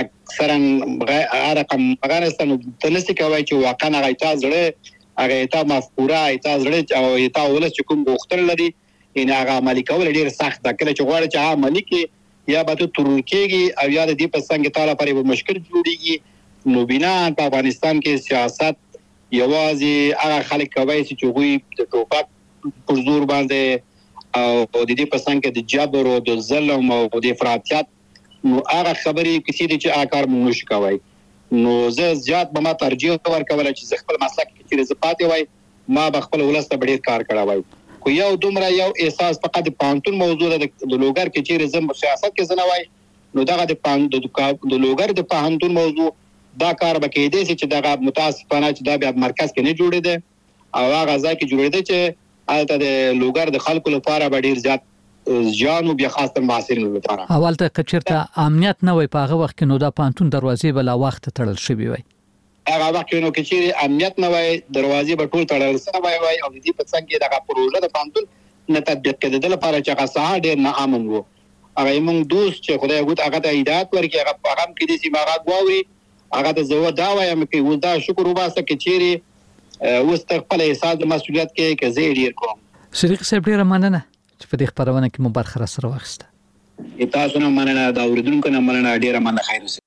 اکثرا رقم افغانستان تنسي کوي چې واقعا غیتا زړه هغه تا مفکوره ایتا زړه او ایتا ولس چې کوم غوښتل لري ان هغه عملي کول ډیر سخت ده کله چې غواړي چې عملي کې یا به تر کېږي او یا د دې په څنګه تعالی پرې مشکل جوړيږي نو بنا په افغانستان کې سیاست یوازې هغه خلک کوي چې غوي د ټوپک پر زور باندې او د دې په څنګه د جبر او د ظلم او د افراطیت نو هغه خبرې کسي چې آکار مونږ کوي نو زه زیات به ما ترجیح ورکول چې خپل مسلک کې زپاتې وای ما به خپل ولسته ډېر کار کړی وای خو یو دومره یو احساس فقط د پانتون موضوع د لوګر کې چې زم سیاست کې زنه وای نو دغه د لوګر د پانتون موضوع دا کار به کېدې چې دغه متاسفانه چې دا بیا مرکز کې نه جوړې ده او هغه ځای کې جوړې ده چې البته د لوګر د خلکو لپاره به ډېر زیات ځانو بیا خاص تر معاصرینو لپاره اول ته کچرته امنیت نه وي په هغه وخت کې نو دا پانتون دروازې بل وخت تړل شوی وي هغه وخت نو کې چې امنیت نه وای دروازې به ټول تړل شوی وای او د دې په څنګ کې دغه پروژه د پانتون نه تطبیق کېدل لپاره چې هغه ساحه ډېر نه امن وو هغه موږ دوست چې خدای غوت هغه ته هدایت ورکړي هغه پیغام کې دي چې ما غواړي هغه ته زه دا وایم چې ودا شکر وباسه کې چیرې واستقبال احساس د مسؤلیت کې زه ډیر کوم شریک صاحب ډیر مننه چې په دې خبرونه کې مو برخه سره واخیسته تاسو نه مننه دا اوریدونکو نه مننه ډیر مننه خیر اوسه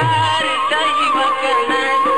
प्यार सही वकना